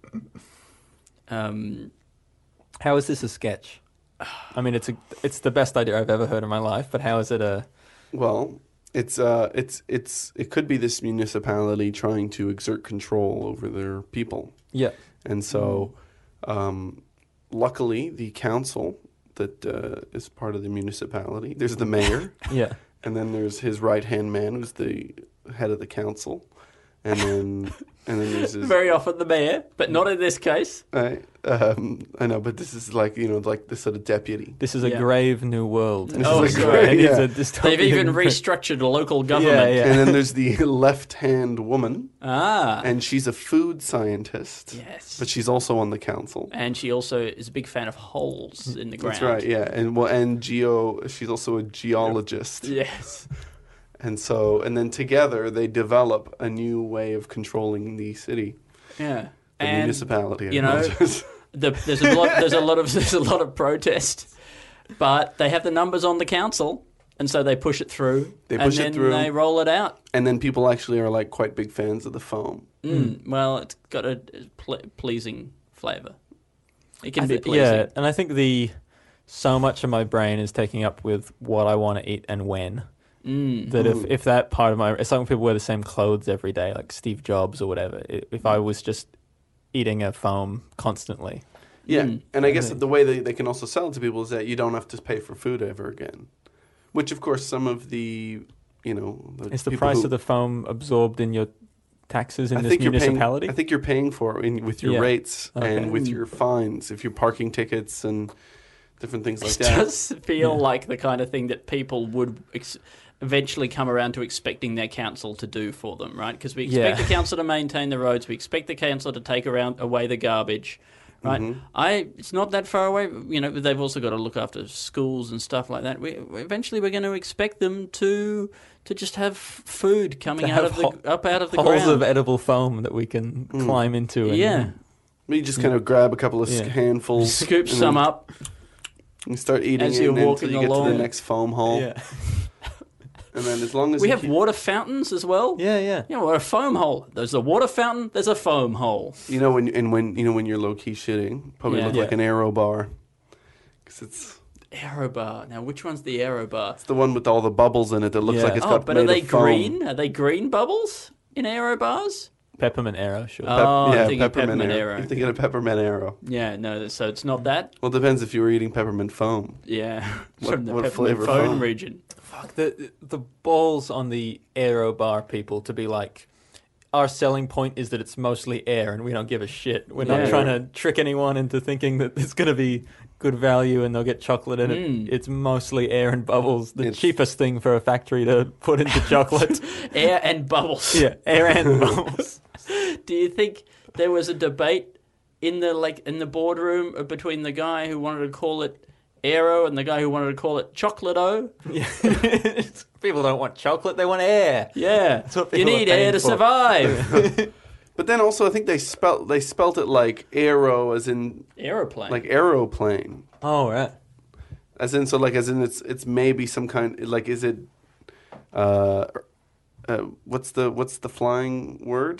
Um, How is this a sketch? I mean, it's a it's the best idea I've ever heard in my life. But how is it a? Well, it's uh, it's it's it could be this municipality trying to exert control over their people, Yeah. and so, um, luckily, the council that uh, is part of the municipality. There's the mayor, Yeah. and then there's his right hand man, who's the head of the council, and then and then there's his. very often the mayor, but not in this case. I, um, I know, but this is like you know like the sort of deputy. This is a Yeah. grave new world. This Oh, is a sorry. great- It is yeah. a dystopian- They've even restructured a local government. Yeah, yeah. And then there's the left-hand woman, Ah, and she's a food scientist. yes. But she's also on the council. And she also is a big fan of holes in the ground. That's right, yeah. And well, and geo, she's also a geologist. Yes. And so, and then together they develop a new way of controlling the city, Yeah. the And, municipality. I you know, apologize. the, there's a lot. There's a lot of there's a lot of protest, but they have the numbers on the council, and so they push it through. They push and it then through. They roll it out. And then people actually are like quite big fans of the foam. Mm. Well, it's got a ple- pleasing flavour. It can I be thi- pleasing. Yeah, and I think the so much of my brain is taking up with what I want to eat and when. Mm. That if, if that part of my... It's like when people wear the same clothes every day, like Steve Jobs or whatever. I- If I was just eating a foam constantly. Yeah, Mm. and I guess that the way they, they can also sell it to people is that you don't have to pay for food ever again. Which, of course, some of the, you know... The Is the people price who, of the foam absorbed in your taxes in I this think you're paying, municipality? I think you're paying for it in, with your Yeah. rates Okay. and with your fines, if you're parking tickets and different things like It that. does feel like the kind of thing that people would ex- eventually come around to expecting their council to do for them, right? Because we expect Yeah. the council to maintain the roads, we expect the council to take around away the garbage, right? Mm-hmm. I it's not that far away. You know, they've also got to look after schools and stuff like that. We eventually we're going to expect them to to just have food coming To out have of the ho- up out of the Holes ground. of edible foam that we can climb into. And, yeah, You just kind of grab a couple of Yeah. handfuls. scoop and some then up. You start eating as it you're and then walking until you get to along. the next foam hole. Yeah. And then as long as We you have keep, water fountains as well. Yeah, yeah. You know, a foam hole. There's a water fountain. There's a foam hole. you know when and when you know when you're low key shitting, probably Yeah. look Yeah. like an aero bar, because it's Aero bar. Now, which one's the aero bar? it's the one with all the bubbles in it that looks Yeah. like it's Oh, got but made are they of foam. green? Are they green bubbles in aero bars? Peppermint arrow, sure. Oh, Pep- I'm yeah, thinking peppermint arrow. You're thinking of peppermint arrow. Yeah, no. So it's not that. Well, it depends if you were eating peppermint foam. Yeah, What- from the what peppermint flavour foam foam? region. Fuck, the, the balls on the aero bar people to be like, our selling point is that it's mostly air and we don't give a shit. We're Yeah. not trying to trick anyone into thinking that it's going to be good value and they'll get chocolate in Mm. it. It's mostly air and bubbles. The It's- cheapest thing for a factory to put into chocolate. Air and bubbles. Yeah, air and bubbles. Do you think there was a debate in the like in the boardroom between the guy who wanted to call it aero and the guy who wanted to call it chocolate-o? Yeah. People don't want chocolate, they want air. Yeah, what you people are need air paying to for. survive. But then also, I think they spelt they spelt it like aero, as in Aeroplane. like aeroplane, Oh, right. as in so like as in it's it's maybe some kind like is it, uh, uh what's the what's the flying word?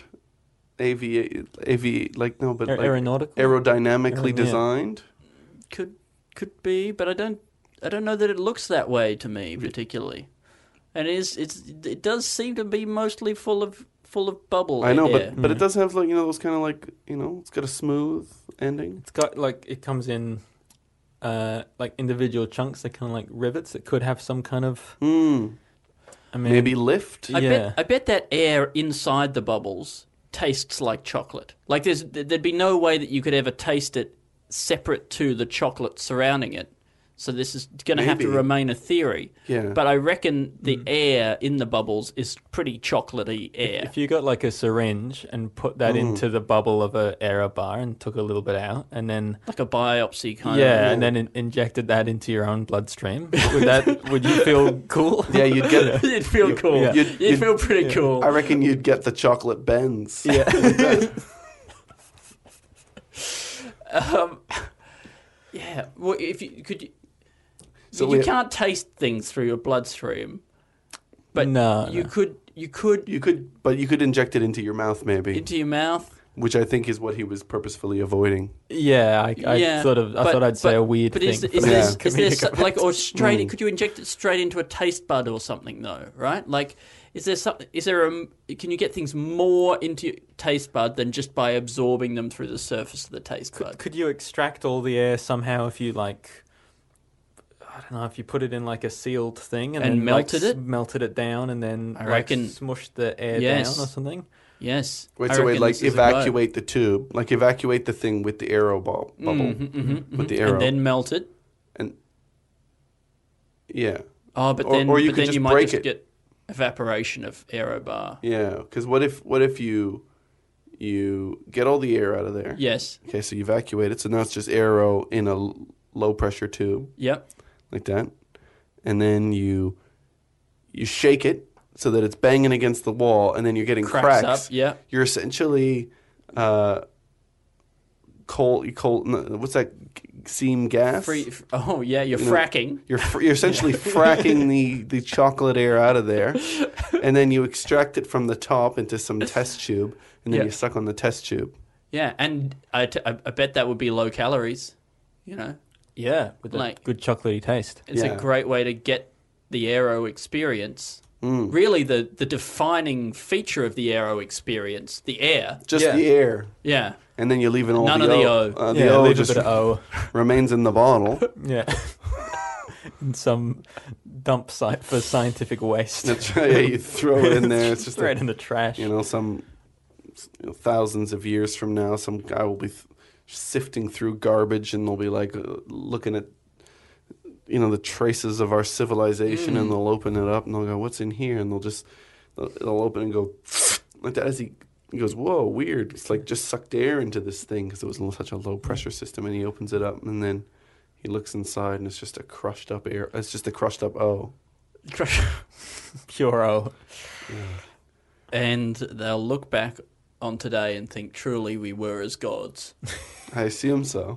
Avi avi like no but Aer- like aeronautical? aerodynamically Aero- yeah. designed. could could be, but I don't I don't know that it looks that way to me particularly. And it is it's it does seem to be mostly full of full of bubble. I know, air. but but it does have like you know those kind of like you know it's got a smooth ending. It's got like it comes in uh, like individual chunks. They're kind of like rivets. It could have some kind of. Hmm. I mean, Maybe lift. I yeah. bet I bet that air inside the bubbles tastes like chocolate. Like there's there'd be no way that you could ever taste it separate to the chocolate surrounding it. So this is going to have to Maybe. remain a theory. Yeah. But I reckon the air in the bubbles is pretty chocolatey air. If you got like a syringe and put that into the bubble of a aero bar and took a little bit out, and then Like a biopsy kind yeah, of. and then in- injected that into your own bloodstream, would that would you feel cool? Yeah, you'd get. You'd feel cool. yeah. You'd, You'd- you'd- feel pretty cool. I reckon you'd get the chocolate bends. Yeah. Um, yeah. Well, if you could, you, So you we- can't taste things through your bloodstream, but No, you no. could. You could You could, but you could inject it into your mouth, maybe, into your mouth. which I think is what he was purposefully avoiding. Yeah, I, I yeah, sort of I but- thought I'd say but- a weird but thing. is, for is the there, Yeah. is there comedic so- like or effect. straight? Mm. Could you inject it straight into a taste bud or something? Though, right? Like, is there something? Is there a? Can you get things more into your taste bud than just by absorbing them through the surface of the taste bud? Could you extract all the air somehow if you like? I don't know if you put it in like a sealed thing and, And then melted like, it? s- melted it down, and then I like reckon- smushed the air Yes. down or something. Yes. Wait, I so wait, reckon like this is a go. evacuate the tube, like evacuate the thing with the arrow ball bubble, Mhm, mhm, with the mhm. arrow, and then melt it. and yeah, Oh, but Or- then, or you but could then just you might break just it. get evaporation of aerobar. yeah. Because what if what if you you get all the air out of there? Yes. Okay, so you evacuate it. So now it's just arrow in a l- low pressure tube Yep. like that, and then you you shake it so that it's banging against the wall, and then you're getting Cracks cracks. up. Yeah. You're essentially uh, coal, you coal, no, what's that? Seam gas. Free, oh yeah, you're You know, fracking. You're fr- you're essentially fracking the, the chocolate air out of there, and then you extract it from the top into some test tube, and then Yeah. you suck on the test tube. Yeah, and I, t- I I bet that would be low calories. You know, Yeah, with a Like- good chocolatey taste. it's Yeah. a great way to get the aero experience. Mm. Really, the the defining feature of the aero experience, the air. Just Yeah. the air, Yeah, and then you're leaving all None the of the O. O. Uh, the Yeah, O leave a just bit of O. remains in the bottle. Yeah. In some dump site for scientific waste. That's right. Yeah, you throw it in there. It's just Throw a, it in the trash. you know, some you know, thousands of years from now, some guy will be th- sifting through garbage, and they'll be like uh, looking at, you know, the traces of our civilization, and they'll open it up, and they'll go, "What's in here?" And they'll just they'll, they'll open and go like that as he. He goes, "Whoa, weird! It's like just sucked air into this thing because it was in such a low pressure system." And he opens it up, and then he looks inside, and it's just a crushed up air. It's just a crushed up O. Pure O. and they'll look back on today and think, truly, we were as gods. I assume so.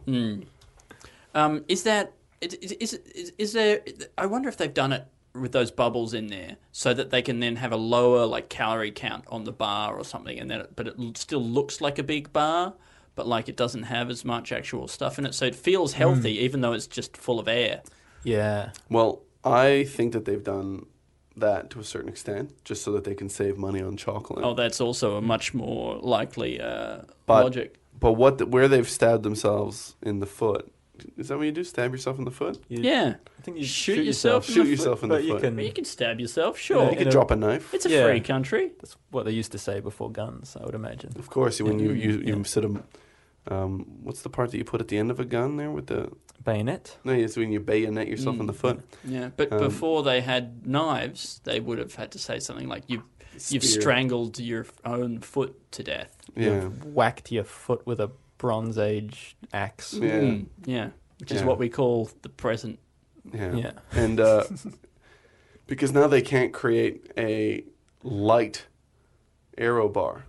Um, is that is, is is is there? I wonder if they've done it with those bubbles in there, so that they can then have a lower like calorie count on the bar or something, and then it, but it l- still looks like a big bar, but like it doesn't have as much actual stuff in it, so it feels healthy even though it's just full of air. Yeah. Well, I think that they've done that to a certain extent, just so that they can save money on chocolate. Oh, that's also a much more likely uh, But- logic. But what the, where they've stabbed themselves in the foot, is that what you do? Stab yourself in the foot? You- Yeah, I think you Shoot shoot, yourself yourself. in Shoot the yourself in the but you foot. can. you can stab yourself, sure. You in could a- drop a knife. It's a Yeah. free country. That's what they used to say before guns, I would imagine. Of course, when you, you, you Yeah. sort of, um, what's the part that you put at the end of a gun there with the, Bayonet. no, it's when you bayonet yourself Mm. in the foot. Yeah, but Um, before they had knives, they would have had to say something like, "You've you've Spear. strangled your own foot to death." Yeah. You've whacked your foot with a Bronze Age axe. Yeah. Mm, yeah, which is Yeah. what we call the present. Yeah. Yeah. And uh, because now they can't create a light aero bar.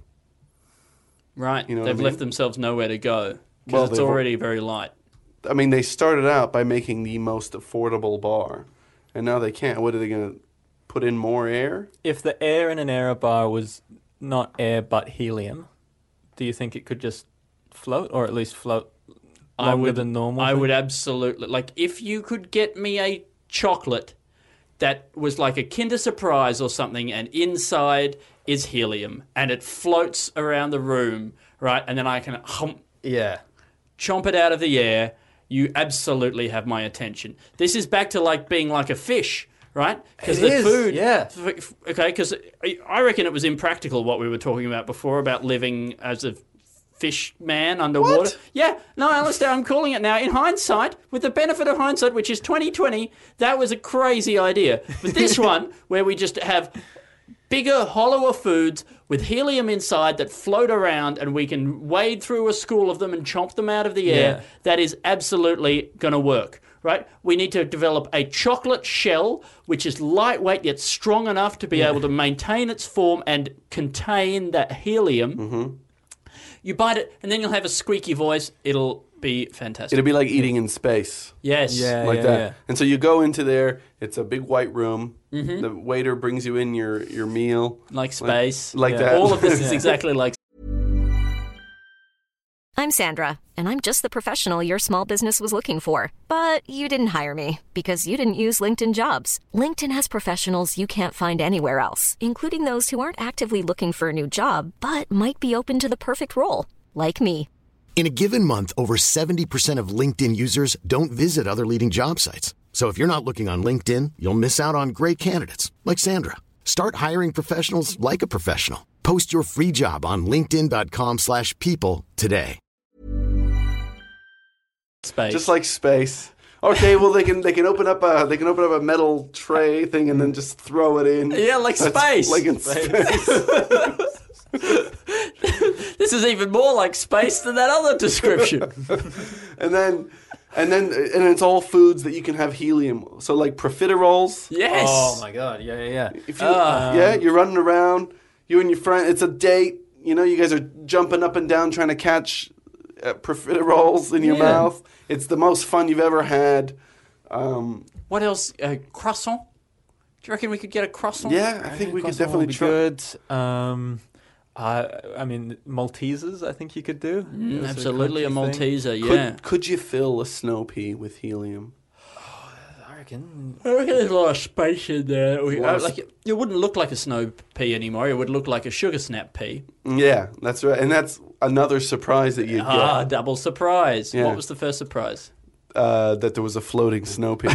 Right, You know what they've I mean? left themselves nowhere to go because Well, it's they've al- already very light. I mean, they started out by making the most affordable bar, and now they can't. What are they going to put in more air? If the air in an aero bar was not air but helium, do you think it could just float, or at least float longer I would, than normal? I thing? would absolutely like if you could get me a chocolate that was like a Kinder Surprise or something, and inside is helium, and it floats around the room, right? And then I can hump, Yeah. chomp it out of the air. You absolutely have my attention. This is back to like being like a fish, right? Because It the is, food, yeah. f- f- okay. Because I reckon it was impractical what we were talking about before about living as a fish man underwater. What? Yeah, no, Alistair, I'm calling it now. In hindsight, with the benefit of hindsight, which is twenty twenty, that was a crazy idea. But this one, where we just have bigger, hollower foods with helium inside that float around, and we can wade through a school of them and chomp them out of the air, Yeah. that is absolutely going to work. Right? We need to develop a chocolate shell which is lightweight yet strong enough to be able to maintain its form and contain that helium. Mm-hmm. You bite it, and then you'll have a squeaky voice. It'll be fantastic. It'd be like eating in space, yes. Yeah. like that. yeah. And so you go into there. It's a big white room. Mm-hmm. The waiter brings you in your, your meal. Like space. Like Yeah. that. All of this is Yeah. exactly like I'm Sandra, and I'm just the professional your small business was looking for. But you didn't hire me because you didn't use LinkedIn Jobs. LinkedIn has professionals you can't find anywhere else, including those who aren't actively looking for a new job, but might be open to the perfect role, like me. In a given month, over seventy percent of LinkedIn users don't visit other leading job sites. So if you're not looking on LinkedIn, you'll miss out on great candidates like Sandra. Start hiring professionals like a professional. Post your free job on linkedin dot com slash people today. space. Just like space. Okay, well they can they can open up a they can open up a metal tray thing and then just throw it in. Yeah, like That's space. Like in space. This is even more like space than that other description. and then and then and it's all foods that you can have helium. So like profiteroles. Yes. Oh my god. Yeah, yeah, yeah. If you, Ah. yeah, you're running around, you and your friend. It's a date. You know, you guys are jumping up and down trying to catch uh, profiteroles in your Yeah. mouth. It's the most fun you've ever had. Um, What else? Uh, croissant? Do you reckon we could get a croissant? yeah, I think we could Croissant definitely would be try. good. Um, I, I mean, Maltesers, I think you could do. Mm, As absolutely, a crunchy thing. Malteser, Could, yeah. could you fill a snow pea with helium? I reckon. I reckon there's a lot of space in there. We- Lot uh, of like it, it wouldn't look like a snow pea anymore. It would look like a sugar snap pea. Yeah, that's right. And that's another surprise that you Ah, get. double surprise. Yeah. What was the first surprise? Uh, that there was a floating snow pea.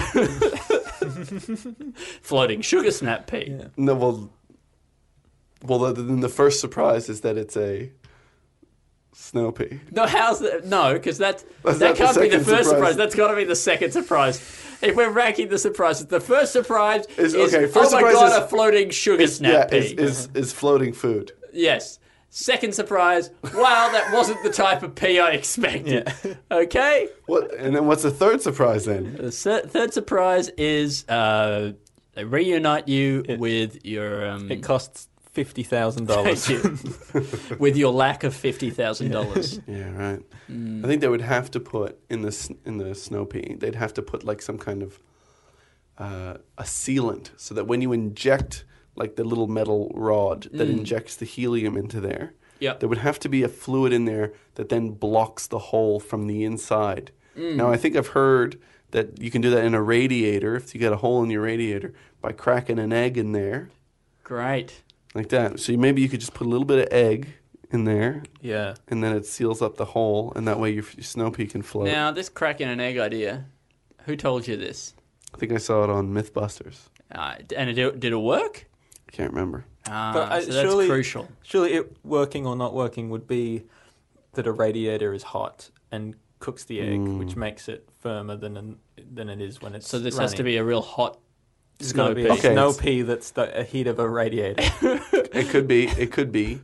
Floating sugar snap pea. Yeah. No, well, well, the- then the first surprise is that it's a snow pea. No, how's that? No, because that That's that not the can't be the second first surprise. surprise. That's got to be the second surprise. If we're ranking the surprises, the first surprise Is- is, okay, first oh my surprise god, is- a floating sugar Is, snap yeah, pea. is, is is floating food. Yes. Second surprise, wow, that wasn't the type of pea I expected. Okay? What? And then what's the third surprise then? The se- third surprise is uh, they reunite you with your um, It costs fifty thousand dollars. thank you. with your lack of fifty thousand dollars. Yeah, right. Mm. I think they would have to put in the s- in the snow pea. They'd have to put like some kind of uh, a sealant, so that when you inject like the little metal rod that injects the helium into there, Yep. there would have to be a fluid in there that then blocks the hole from the inside. Now, I think I've heard that you can do that in a radiator if you get a hole in your radiator by cracking an egg in there Great. like that. So maybe you could just put a little bit of egg in there, Yeah. and then it seals up the hole, and that way your, your snow pea can float. Now, this cracking an egg idea, who told you this? I think I saw it on Mythbusters. Uh, and it, did it work? I can't remember. Ah, But I- so that's surely- crucial. Surely it working or not working would be that a radiator is hot and cooks the egg, Mm. which makes it firmer than an, than it is when it's So this running. has to be a real hot It's got snow to be pea. a Okay, snow it's- pea that's the heat of a radiator. It could be. It could be.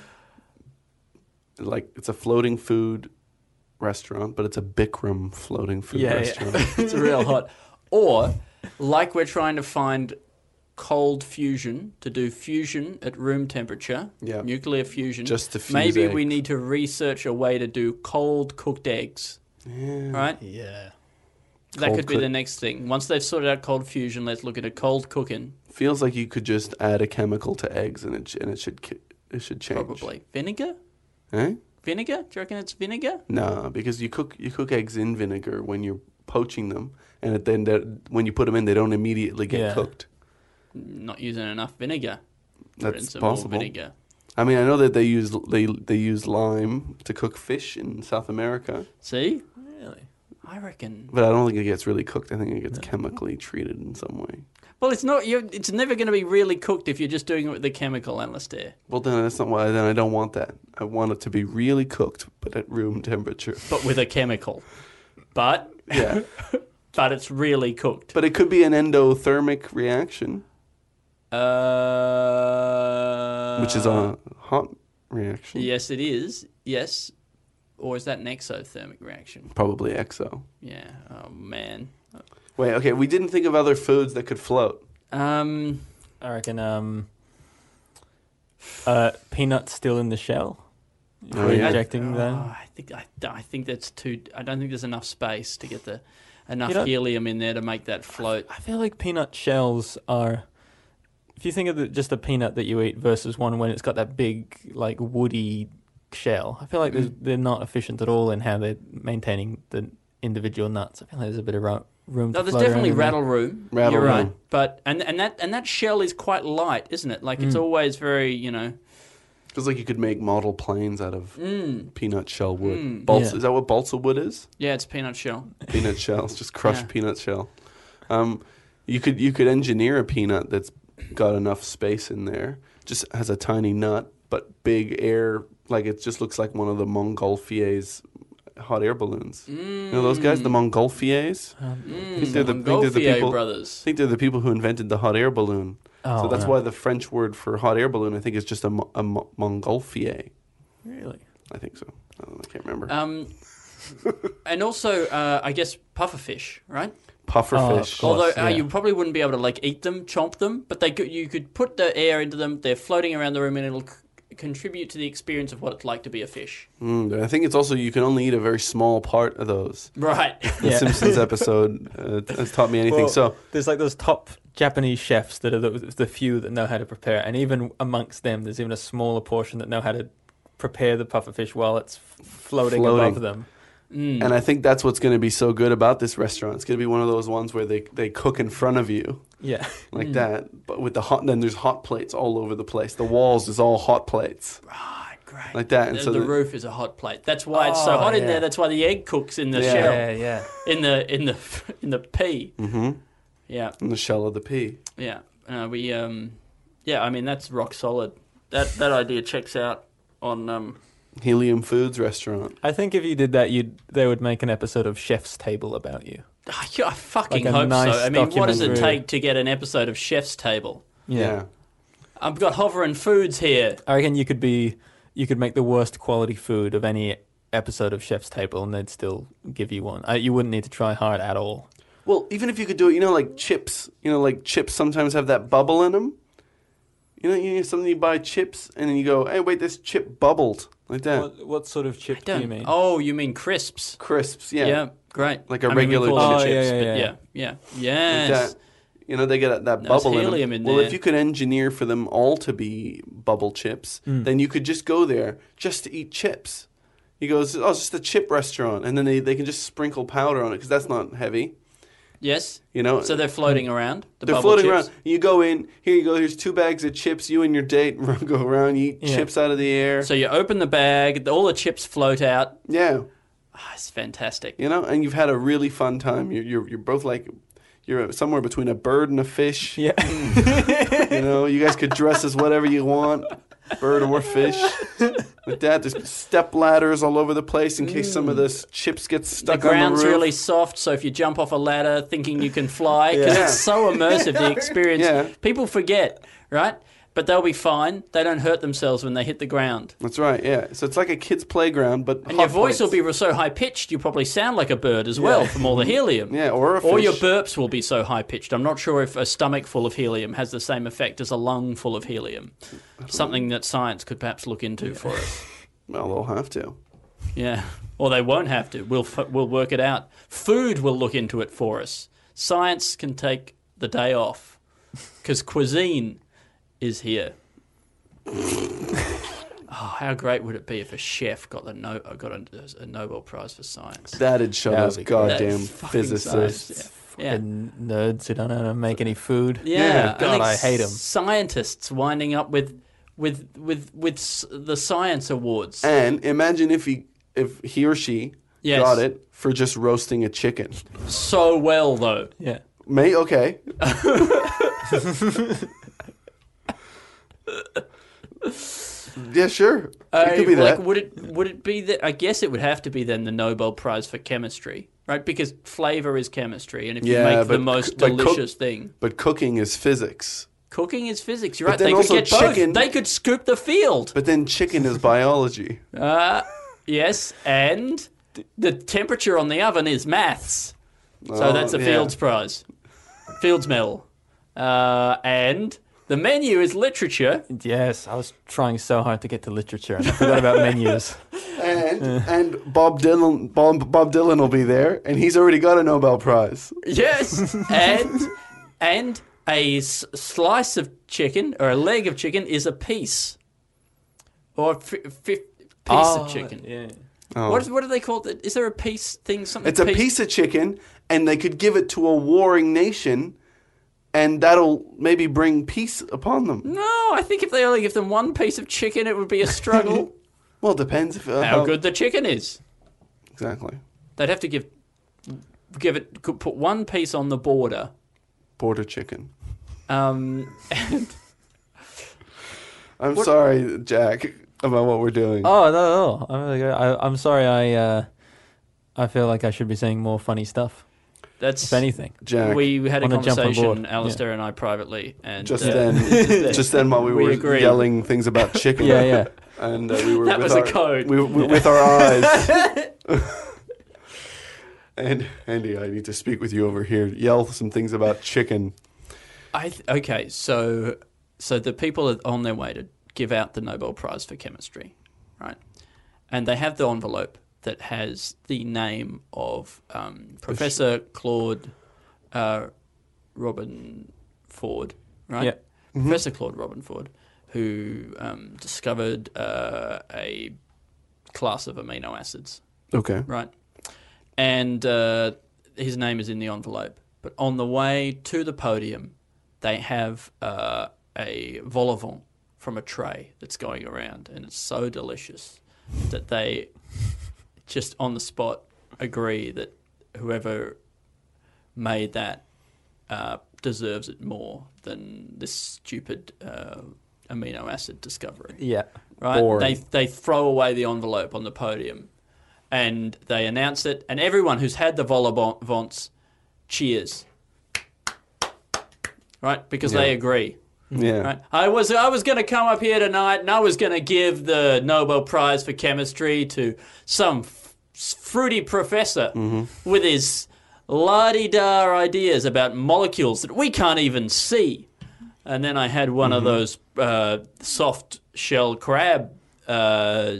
Like it's a floating food restaurant, but it's a Bikram floating food Yeah, yeah. restaurant. It's real hot. Or, like we're trying to find cold fusion to do fusion at room temperature, Yeah. nuclear fusion. Just to fuse Maybe we eggs. need to research a way to do cold cooked eggs. Yeah. Right? Yeah. That Cold could be cook- the next thing. Once they've sorted out cold fusion, let's look at a cold cooking. Feels like you could just add a chemical to eggs and it sh- and it should ki- it should change. Probably vinegar. Eh? Vinegar? Do you reckon it's vinegar? No, because you cook you cook eggs in vinegar when you're poaching them, and it then they're- when you put them in, they don't immediately get Yeah. cooked. Not using enough vinegar. Put in That's some more possible. vinegar. I mean, I know that they use they they use lime to cook fish in South America, See? Really? I reckon. but I don't think it gets really cooked. I think it gets chemically treated in some way. Well, it's not. You're, it's never going to be really cooked if you're just doing it with the chemical, Alistair. Well, then that's not why. Then I don't want that. I want it to be really cooked, but at room temperature. But with a chemical. But Yeah, but it's really cooked. but it could be an endothermic reaction, Uh, which is a hot reaction. Yes, it is. Yes. Or is that an exothermic reaction? Probably exo. Yeah. Oh man. Wait, okay, we didn't think of other foods that could float. Um. I reckon um, uh, peanuts still in the shell. If Oh, we're yeah. injecting Oh, them. I think I, I think that's too. I don't think there's enough space to get the enough You don't- helium in there to make that float. I feel like peanut shells are. If you think of the, just a peanut that you eat versus one when it's got that big, like woody shell, I feel like there's they're not efficient at all in how they're maintaining the individual nuts. I feel like there's a bit of ro- room. No, to there's float definitely around in there. rattle room. Rattle You're right, room. but and and that and that shell is quite light, isn't it? Like it's always very, you know. Because like you could make model planes out of Mm, peanut shell wood. Mm. Balsa, Yeah. Is that what balsa wood is? yeah, it's peanut shell. Peanut shells, just crushed Yeah. peanut shell. Um, you could you could engineer a peanut that's got enough space in there, just has a tiny nut, but big air. Like it just looks like one of the Montgolfiers hot air balloons. You know those guys, the Montgolfiers? I Mm, think they're the, I think they're the Montgolfier people. I brothers. think they're the people who invented the hot air balloon. Oh, so that's no. why the French word for hot air balloon, I think, is just a, mo- a mo- Montgolfier. Really. I think so. I, don't know, I can't remember. Um, and also, uh, I guess pufferfish, right? Puffer Oh, fish. of course. Although uh, yeah. you probably wouldn't be able to like eat them, chomp them, but they could, you could put the air into them. They're floating around the room, and it'll c- contribute to the experience of what it's like to be a fish. Mm, I think it's also you can only eat a very small part of those. Right. The Yeah. Simpsons episode uh, has taught me anything. Well, so there's like those top Japanese chefs that are the, the few that know how to prepare, and even amongst them, there's even a smaller portion that know how to prepare the pufferfish while it's f- floating, Floating. above them. Mm. And I think that's what's going to be so good about this restaurant. It's going to be one of those ones where they, they cook in front of you Yeah. like that, but with the hot. Then there's hot plates all over the place. The walls is all hot plates Right, great. like that, and the, so the the, roof is a hot plate. That's why it's so Oh, hot in yeah. there. That's why the egg cooks in the Yeah. shell, Yeah, yeah. in the in the in the pea. hmm Yeah, in the shell of the pea. yeah. Uh, we um, yeah. I mean, that's rock solid. That that idea checks out on um. Helium Foods restaurant. I think if you did that, you'd they would make an episode of Chef's Table about you. Yeah, I fucking Like a hope nice so. I mean, what does it documentary. take to get an episode of Chef's Table? Yeah. I've got Hovering Foods here. I reckon you could be you could make the worst quality food of any episode of Chef's Table, and they'd still give you one. I, you wouldn't need to try hard at all. Well, even if you could do it, you know, like chips. You know, like chips sometimes have that bubble in them. You know, you know, something you buy chips, and then you go, "Hey, wait, this chip bubbled like that." What, what sort of chip do Don't- you mean? Oh, you mean crisps? Crisps, yeah, Yeah, great. Like a I mean, we regular call chip. it Oh, chips, yeah, but yeah, yeah, yeah, like yes. that. You know, they get that There's bubble helium in in them. Well, there. if you could engineer for them all to be bubble chips, then you could just go there just to eat chips. He goes, "Oh, it's just a chip restaurant," and then they, they can just sprinkle powder on it because that's not heavy. Yes. You know, So they're floating around. The they're bubble floating chips. around. You go in, here you go, here's two bags of chips. You and your date go around, you eat Yeah. chips out of the air. So you open the bag, all the chips float out. yeah, Ah, it's fantastic. you know, and you've had a really fun time. You're, you're, you're both like, you're somewhere between a bird and a fish. Yeah. You know, you guys could dress as whatever you want, bird or fish. With that, there's step ladders all over the place in case some of the s- chips get The stuck on the ground's roof. really soft, so if you jump off a ladder thinking you can fly, because Yeah. it's so immersive, the experience, Yeah. people forget, right? But they'll be fine. They don't hurt themselves when they hit the ground. That's right, yeah. So it's like a kid's playground, but And your voice will be so high pitched, you probably sound like a bird as well from all the helium. Yeah, or a Or your fish. burps will be so high pitched. I'm not sure if a stomach full of helium has the same effect as a lung full of helium. Something that science could perhaps look into for us. Well, they'll have to. Yeah, or they won't have to. We'll f- we'll work it out. Food will look into it for us. Science can take the day off because cuisine is here. Oh, how great would it be if a chef got the no got a, a Nobel Prize for science? That'd show That those would be great. goddamn That fucking physicists. science, Yeah. And nerds who don't know how to make any food. Yeah, Yeah, I God, think I hate 'em. Scientists winding up with with with with s- the science awards. And imagine if he if he or she Yes. got it for just roasting a chicken. So well though. Yeah. May okay. Yeah, sure. It Uh, could be like, that. would it would it be that? I guess it would have to be then the Nobel Prize for chemistry, right? Because flavor is chemistry, and if Yeah, you make the but most c- but cook- delicious thing, But cooking is physics. cooking is physics. You're But right. then They could also get chicken- both. They could scoop the field. But then chicken is biology. Uh, yes, and th- the temperature on the oven is maths. So Oh, that's a yeah. Fields Prize, Fields Medal, uh, and the menu is literature. Yes, I was trying so hard to get to literature, and I forgot about menus. And and Bob Dylan Bob, Bob Dylan will be there, and he's already got a Nobel Prize. Yes, and and a s- slice of chicken or a leg of chicken is a piece, or a f- f- piece of chicken. Yeah. Oh. What, is, what do they call it? Is there a piece thing? Something? It's a piece of chicken, and they could give it to a warring nation, and that'll maybe bring peace upon them. No, I think if they only give them one piece of chicken, it would be a struggle. Well, it depends if, uh, How good the chicken is. Exactly. They'd have to give give it could put one piece on the border. Border chicken. Um, and I'm sorry, Jack, about what we're doing. Oh no, no. I'm, really good. I, I'm sorry. I uh, I feel like I should be saying more funny stuff. that's If anything, Jack, we had a Wanna jump on conversation, board. Alistair and I privately, and just uh, then, just then, while we we were agreed. yelling things about chicken, yeah, yeah. and uh, we were That with was a our, code. We, we, with our eyes. And Andy, I need to speak with you over here. Yell some things about chicken. I th- okay, so so the people are on their way to give out the Nobel Prize for Chemistry, right? And they have the envelope that has the name of um, Professor Claude uh, Robin Ford, right? Yeah. Mm-hmm. Professor Claude Robin Ford, who um, discovered uh, a class of amino acids, Okay. right? And uh, his name is in the envelope. But on the way to the podium, they have uh, a vol au vent from a tray that's going around, and it's so delicious that they just on the spot agree that whoever made that uh, deserves it more than this stupid uh, amino acid discovery. Yeah. Right? Boring. They they throw away the envelope on the podium, and they announce it, and everyone who's had the vol au vents cheers, right? Because Yeah. they agree. Yeah. Right? I was I was going to come up here tonight, and I was going to give the Nobel Prize for Chemistry to some f- fruity professor Mm-hmm. with his la-di-da ideas about molecules that we can't even see. And then I had one Mm-hmm. of those uh, soft shell crab uh, uh,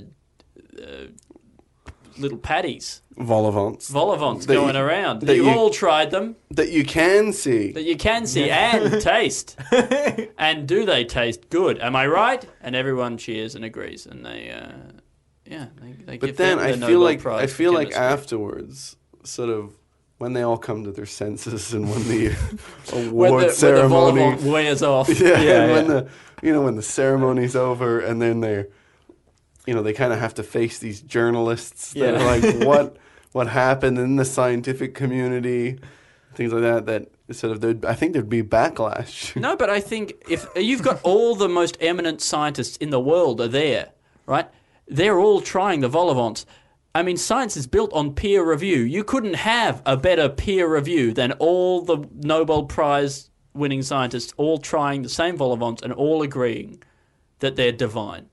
little patties, Vol au vents. vol au vents That you- going around. that You've you- all tried them. that you can see. That you can see and taste. And do they taste good? Am I right? And everyone cheers and agrees, and they, uh, yeah, they, they But give then them I the feel Nobel like Prize I for feel like chemistry. afterwards, sort of when they all come to their senses and when the when award the, when the ceremony, vol au vent wears off. yeah, Yeah, and when yeah. the you know when the ceremony's over, and then they're, you know, they kind of have to face these journalists that Yeah. are like, what what happened in the scientific community, things like that. That sort of, there'd- I think there'd be backlash. No, but I think if you've got all the most eminent scientists in the world are there, right? They're all trying the vol au vents. I mean, science is built on peer review. You couldn't have a better peer review than all the Nobel Prize winning scientists all trying the same vol au vents and all agreeing that they're divine.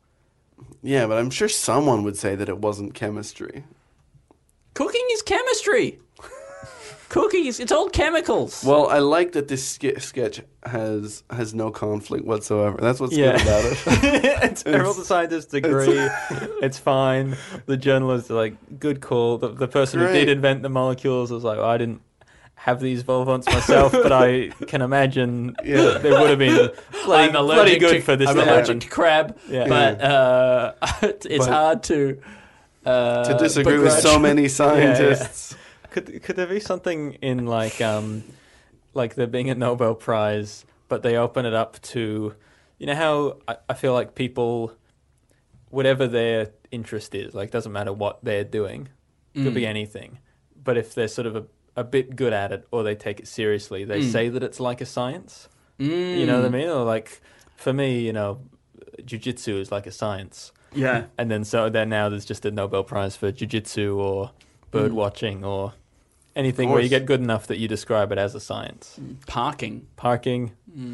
Yeah, but I'm sure someone would say that it wasn't chemistry. Cooking is chemistry. Cooking is, it's all chemicals. Well, I like that this ske- sketch has has no conflict whatsoever. That's what's Yeah. good about it. it's, all the scientists agree. It's, fine. The journalists are like, good call. The, the person who Great. did invent the molecules was like, well, I didn't have these vol au vents myself, but I can imagine Yeah. they would have been bloody, I'm bloody allergic good to, for this I'm to allergic happen. to crab, Yeah. but uh, it's But- hard to uh, to disagree with begrudge. so many scientists. Could could there be something in like um like there being a Nobel Prize, but they open it up to, you know how I, I feel like people, whatever their interest is, like doesn't matter what they're doing, could be anything, but if they're sort of a, a bit good at it or they take it seriously, they say that it's like a science. You know what I mean? Or like for me, you know, jiu-jitsu is like a science. Yeah. And then so then now there's just a Nobel Prize for jiu-jitsu or bird watching or anything where you course. get good enough that you describe it as a science. Parking, Parking,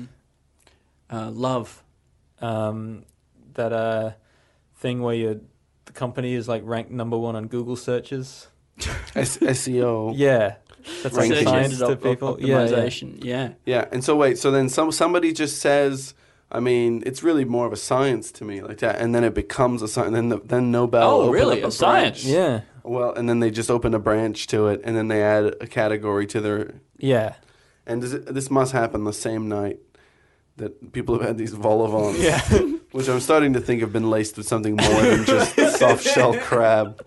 uh, love. um, that uh, thing where you the company is like ranked number one on Google searches. S- SEO. Yeah, that's like Ranking. Search science engine to op- people. op- Yeah, yeah. optimization. Yeah. Yeah, and so wait, so then some somebody just says, I mean, it's really more of a science to me, like that, and then it becomes a science. Then the, then Nobel. Oh, open really? up A science? branch. Yeah, Well, and then they just open a branch to it, and then they add a category to their. yeah, And does it, this must happen the same night that people have had these vol au vents, yeah. which I'm starting to think have been laced with something more than just soft shell crab.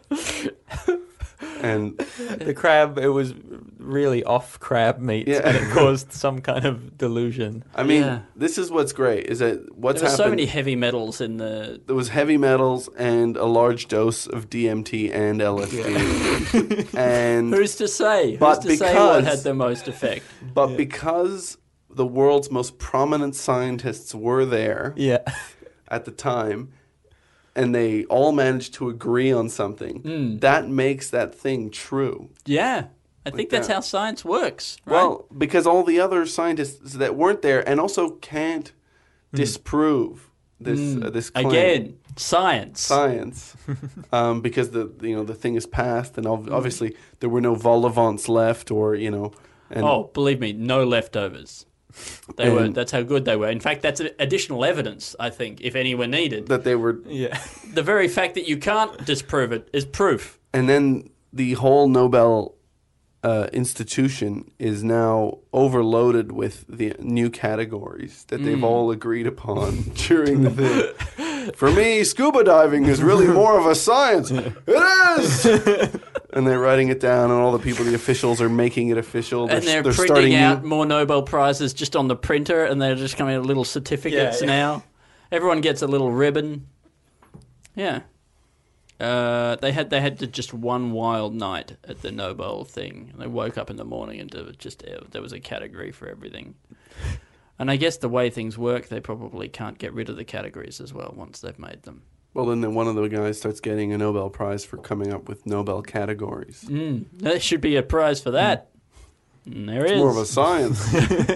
And The crab, it was really off crab meat, Yeah. and it caused some kind of delusion. I mean, Yeah. this is what's great is that what's There were happened. so many heavy metals in the. There was heavy metals and a large dose of D M T and L S D. and Who's to say? Who's But to say what because- had the most effect? but because the world's most prominent scientists were there Yeah, at the time, and they all managed to agree on something, Hmm. that makes that thing true. Yeah. I think that's that. how science works. Right? Well, because all the other scientists that weren't there and also can't disprove this uh, this claim. again, science. Science, um, because the you know the thing is passed, and ov- obviously there were no vol au vents left, or you know, and Oh, believe me, no leftovers. They were. And- That's how good they were. In fact, that's additional evidence, I think, if any were needed. That they were, Yeah. The very fact that you can't disprove it is proof. and then the whole Nobel uh, institution is now overloaded with the new categories that they've all agreed upon during the thing. For me, scuba diving is really more of a science. It is! And they're writing it down, and all the people, the officials, are making it official. And they're, they're printing starting out new- more Nobel Prizes just on the printer, and they're just coming out little certificates Yeah, yeah. now. Everyone gets a little ribbon. Yeah. Uh, they had they had to just one wild night at the Nobel thing. And they woke up in the morning and there was just uh, there was a category for everything. And I guess the way things work, they probably can't get rid of the categories as well once they've made them. Well, then one of the guys starts getting a Nobel Prize for coming up with Nobel categories. Mm, there should be a prize for that. And there It's is. more of a science.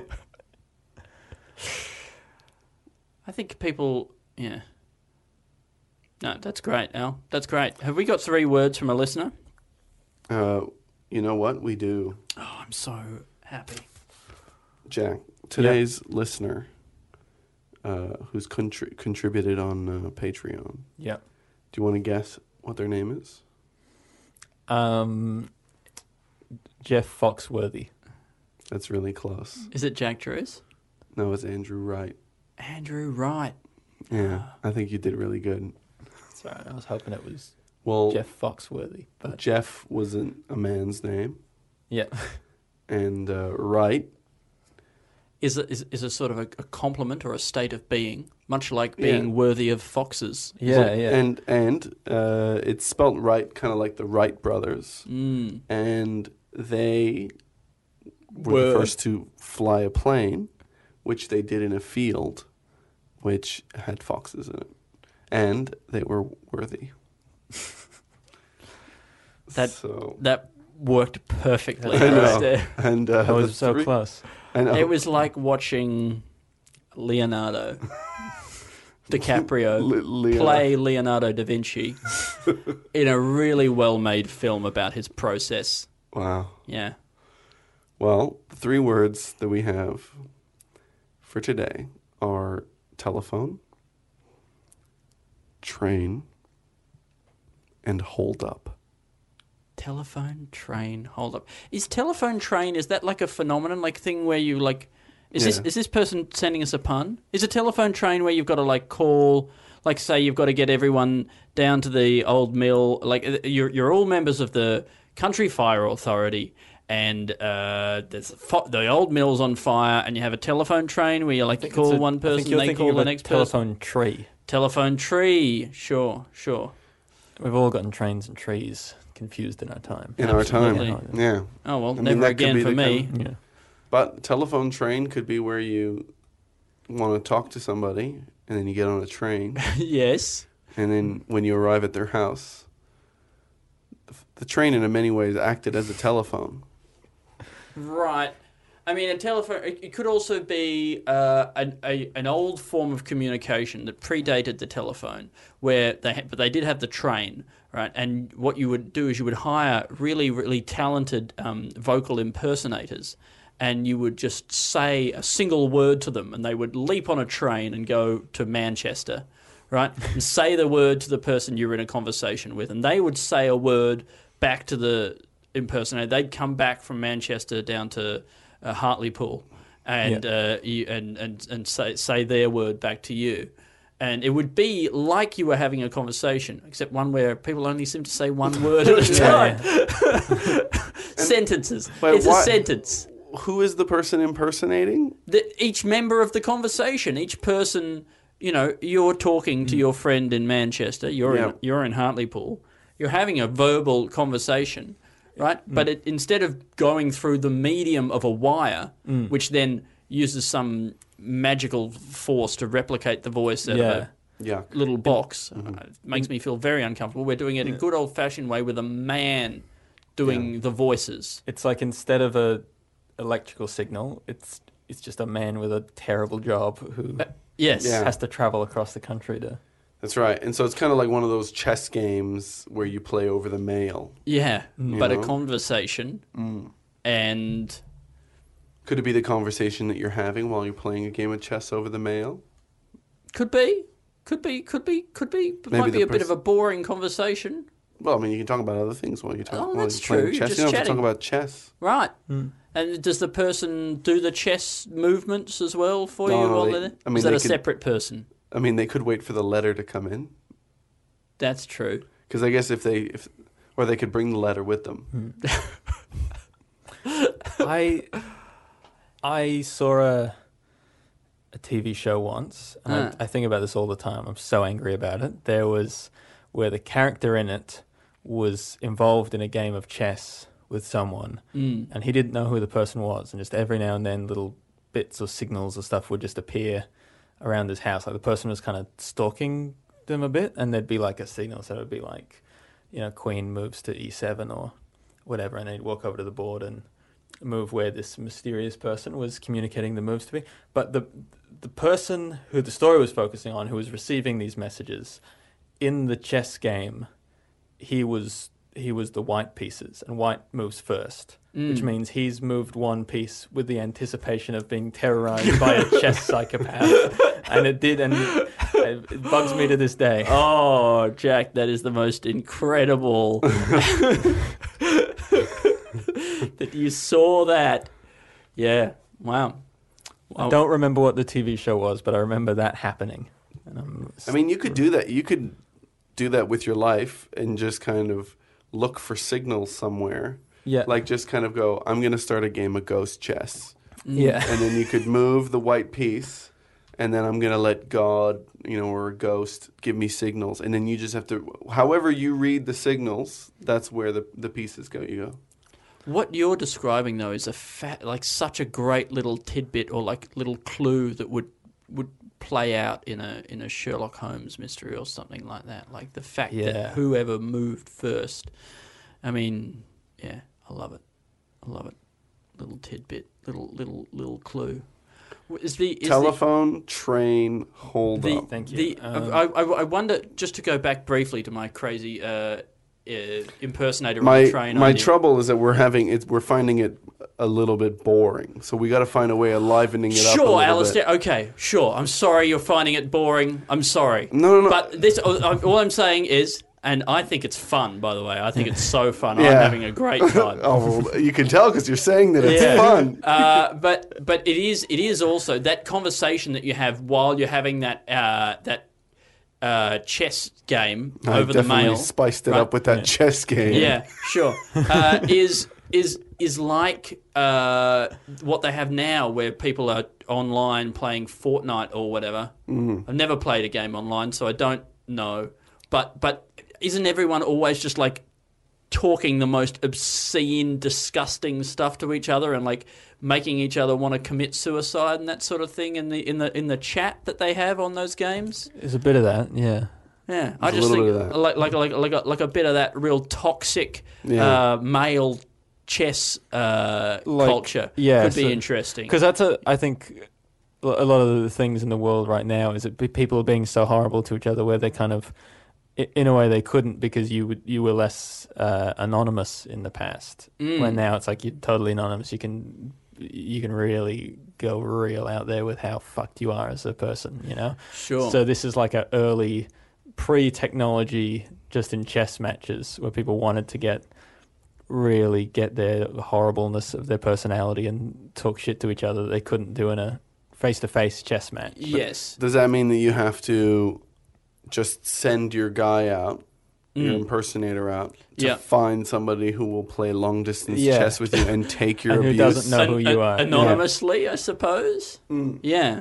I think people, yeah. No, that's great, Al. That's great. Have we got three words from a listener? uh, you know what? We do. Oh, I'm so happy. Jack, today's listener, uh, who's contri- contributed on uh, Patreon, Yeah. do you want to guess what their name is? Um, Jeff Foxworthy. That's really close. Is it Jack Drews? No, it's Andrew Wright. Andrew Wright. Yeah, I think you did really good. Sorry, I was hoping it was Well, Jeff Foxworthy, but Jeff wasn't a man's name, yeah. and uh, Wright, Is a, is, is a sort of a, a compliment or a state of being, much like being Yeah. worthy of foxes. Yeah, yeah. and and uh, it's spelt Wright, kind of like the Wright brothers, Mm. and they were, Were. the first to fly a plane, which they did in a field, which had foxes in it, and they were worthy. That so, that worked perfectly. I know. right there. and uh, That was the so three- close. I know. It was like watching Leonardo DiCaprio Le- Leonardo. play Leonardo da Vinci in a really well-made film about his process. Wow. Yeah. Well, the three words that we have for today are telephone, train, and hold up. Telephone, train, hold up. Is telephone, train, is that like a phenomenon, like thing where you like, is this Yeah. is this person sending us a pun? Is a telephone, train where you've got to like call, like say you've got to get everyone down to the old mill, like uh, you're, you're all members of the Country Fire Authority and uh, there's fo- the old mill's on fire and you have a telephone train where you like It's call a- one I think person you're and they thinking call of the a next person. telephone tree. Telephone tree, sure, sure. We've all gotten trains and trees confused in our time. In our time. Absolutely. Yeah. Oh well, I mean, never that could again be for the me. kind Yeah. But telephone train could be where you want to talk to somebody and then you get on a train Yes. and then when you arrive at their house, the, the train in many ways acted as a telephone. Right. I mean, a telephone. It, it could also be uh, an, a, an old form of communication that predated the telephone, where they had, but they did have the train, right? And what you would do is you would hire really, really talented um, vocal impersonators, and you would just say a single word to them, and they would leap on a train and go to Manchester, right? And say the word to the person you're in a conversation with, and they would say a word back to the impersonator. They'd come back from Manchester down to uh, Hartlepool and uh, you, and and and say say their word back to you, and it would be like you were having a conversation, except one where people only seem to say one word at a time. Sentences. But It's why- a sentence. Who is the person impersonating? The, each member of the conversation, each person, you know, you're talking to your friend in Manchester. You're Yeah. in you're in Hartlepool. You're having a verbal conversation. Right, but it, instead of going through the medium of a wire, which then uses some magical force to replicate the voice out Yeah. of Yeah. a little box, uh, it makes me feel very uncomfortable. We're doing it in a good old-fashioned way with a man doing the voices. It's like instead of a electrical signal, it's it's just a man with a terrible job who Yes, Yeah. has to travel across the country to. That's right. And so it's kind of like one of those chess games where you play over the mail. yeah, but know? a conversation and Because Could it be the conversation that you're having while you're playing a game of chess over the mail? Could be. Could be. Could be. Could be. It Maybe might be the a bit pers- of a boring conversation. Well, I mean, you can talk about other things while you're talking. Oh, while that's you're playing true. Chess. Just you don't have to chatting. talk about chess. Right. And does the person do the chess movements as well for you? No, no, while they- they're there? I mean, Is that they a could- separate person? I mean, they could wait for the letter to come in. That's true. Because I guess if they, if, or they could bring the letter with them. I I saw a a T V show once, and Ah. I, I think about this all the time. I'm so angry about it. There was where the character in it was involved in a game of chess with someone, Mm. and he didn't know who the person was, and just every now and then little bits or signals or stuff would just appear around his house. Like the person was kind of stalking them a bit, and there'd be like a signal, so it would be like, you know, queen moves to e seven or whatever, and then he'd walk over to the board and move where this mysterious person was communicating the moves to be. But the the person who the story was focusing on, who was receiving these messages in the chess game, he was he was the white pieces, and white moves first, which means he's moved one piece with the anticipation of being terrorized by a chess psychopath, and it did, and it bugs me to this day. Oh, Jack, that is the most incredible that you saw that. Yeah. Wow. I don't remember what the T V show was, but I remember that happening. And I'm, I mean, you could do that. You could do that with your life and just kind of look for signals somewhere. yeah, Like just kind of go, I'm going to start a game of ghost chess. yeah. And then you could move the white piece, and then I'm going to let God, you know, or a ghost give me signals. And then you just have to, however you read the signals, that's where the, the pieces go. You go. What you're describing, though, is a fat, like such a great little tidbit or like little clue that would would play out in a in a Sherlock Holmes mystery or something like that. Like the fact Yeah. that whoever moved first. I mean, yeah, I love it. I love it. Little tidbit, little little little clue. Is the is Telephone, train, hold the, up. Thank you. The, Um, I, I, I wonder, just to go back briefly to my crazy uh, uh, impersonator on My the train my idea. trouble is that we're having it. We're finding it a little bit boring. So we got to find a way of livening it up a Sure, little Alistair. bit. Okay, sure. I'm sorry you're finding it boring. I'm sorry. No, no, no. But this, all all I'm saying is, and I think it's fun, by the way. I think it's so fun. I'm Yeah. having a great time. Oh, well, you can tell because you're saying that it's Yeah. fun. Uh, but but it is it is also that conversation that you have while you're having that uh, that uh, chess game I over the definitely mail. spiced it right? up with that chess game. Yeah, sure. Uh, is is is like uh, what they have now, where people are online playing Fortnite or whatever. Mm. I've never played a game online, so I don't know. But but isn't everyone always just like talking the most obscene, disgusting stuff to each other and like making each other want to commit suicide and that sort of thing in the in the in the chat that they have on those games? There's a bit of that, yeah. Yeah, I There's a just little think bit of that. like like like like a, like a bit of that real toxic Yeah. uh, male chess uh, Like, culture yeah, could be so- interesting. Because that's a, I think, a lot of the things in the world right now is that pe- people are being so horrible to each other, where they kind of, i- in a way, they couldn't because you would you were less uh, anonymous in the past. Mm. When now it's like you're totally anonymous. You can you can really go real out there with how fucked you are as a person. You know. Sure. So this is like a early pre-technology, just in chess matches where people wanted to get really get their horribleness of their personality and talk shit to each other that they couldn't do in a face-to-face chess match. Yes. Does that mean that you have to just send your guy out, your impersonator out, to Mm. Yeah. find somebody who will play long distance Yeah. chess with you and take your And who abuse? doesn't know who An- you an- are. anonymously, I suppose. Mm. Yeah.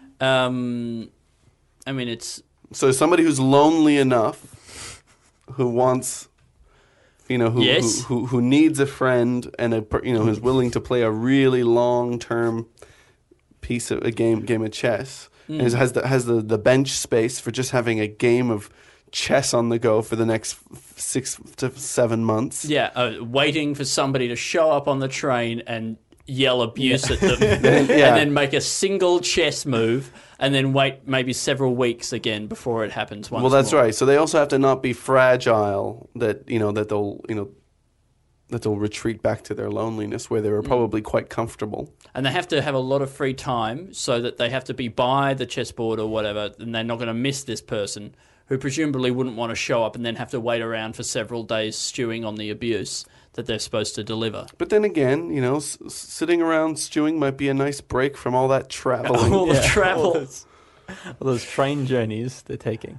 Um, I mean, it's So somebody who's lonely enough, who wants, you know, who Yes. who, who who needs a friend and a per- you know who's willing to play a really long term piece of a game game of chess, and Mm. has the has the, the bench space for just having a game of chess on the go for the next f- six to seven months. yeah, uh, waiting for somebody to show up on the train and yell abuse at them, Yeah. and then make a single chess move, and then wait maybe several weeks again before it happens once Well, that's more. right. So they also have to not be fragile. That you know that they'll you know that they'll retreat back to their loneliness where they were probably quite comfortable. And they have to have a lot of free time so that they have to be by the chessboard or whatever, and they're not going to miss this person who presumably wouldn't want to show up and then have to wait around for several days stewing on the abuse that they're supposed to deliver. But then again, you know, s- sitting around stewing might be a nice break from all that traveling. All the Yeah, travel. all those, all those train journeys they're taking.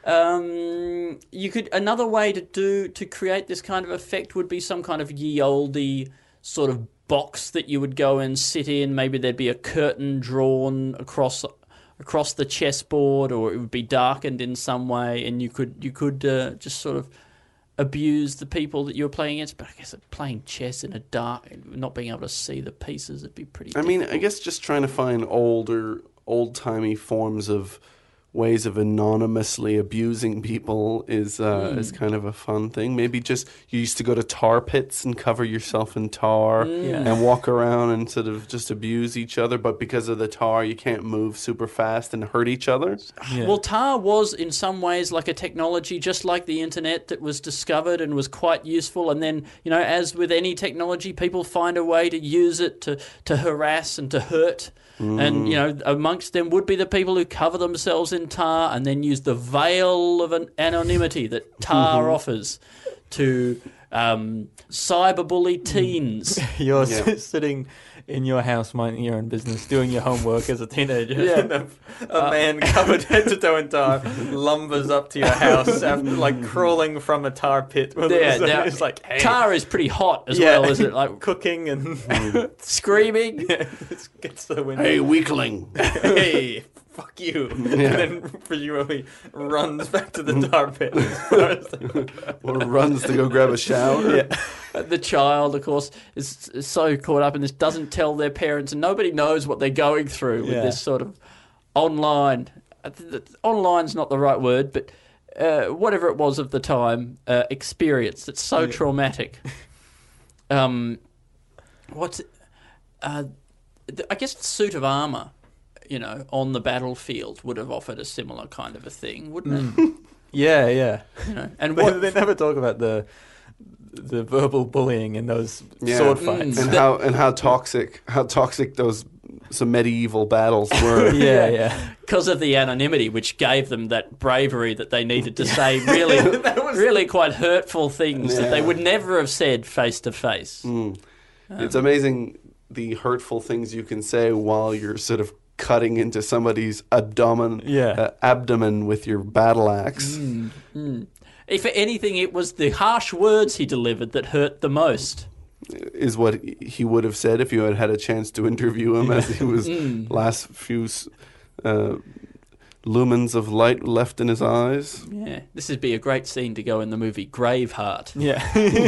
Um, you could another way to do to create this kind of effect would be some kind of ye olde sort of box that you would go and sit in. Maybe there'd be a curtain drawn across across the chessboard, or it would be darkened in some way, and you could you could uh, just sort of abuse the people that you were playing against. But I guess playing chess in a dark, not being able to see the pieces, would be pretty. I mean, I guess just trying to find older, old-timey forms of ways of anonymously abusing people is uh, Mm. is kind of a fun thing. Maybe just you used to go to tar pits and cover yourself in tar Mm. and walk around and sort of just abuse each other, but because of the tar you can't move super fast and hurt each other. Yeah. Well, tar was in some ways like a technology, just like the internet, that was discovered and was quite useful. And then, you know, as with any technology, people find a way to use it to, to harass and to hurt. And, you know, amongst them would be the people who cover themselves in tar and then use the veil of an anonymity that tar offers to um, cyberbully teens. You're Yeah. s- sitting in your house, minding your own business, doing your homework as a teenager. Yeah. And a, a man covered head to toe in tar lumbers up to your house, after, like crawling from a tar pit. With Yeah, his- now, it's like, hey, tar is pretty hot as yeah, well, isn't it? Like cooking and screaming. yeah, it gets to the window. Hey, weakling. Hey, fuck you. And then presumably runs back to the tar pit. As far as the- Or runs to go grab a shower. yeah. The child, of course, is, is so caught up in this, doesn't tell their parents, and nobody knows what they're going through with Yeah. this sort of online. I th- th- Online's not the right word, but uh, whatever it was of the time, uh, experience that's so traumatic. Um, what's it? Uh, th- I guess the suit of armor, you know, on the battlefield would have offered a similar kind of a thing, wouldn't it? Yeah, yeah. You know, and They, what they never talk about the the verbal bullying in those Yeah. sword Mm. fights. And how and how toxic how toxic those some medieval battles were. Yeah, yeah. because of the anonymity, which gave them that bravery that they needed to say really, really quite hurtful things that they Yeah. would never have said face to face. It's amazing the hurtful things you can say while you're sort of cutting into somebody's abdomen, Yeah. uh, abdomen with your battle axe. If anything, it was the harsh words he delivered that hurt the most. Is what he would have said if you had had a chance to interview him, as he was last few uh, lumens of light left in his eyes. Yeah, this would be a great scene to go in the movie Graveheart. Yeah.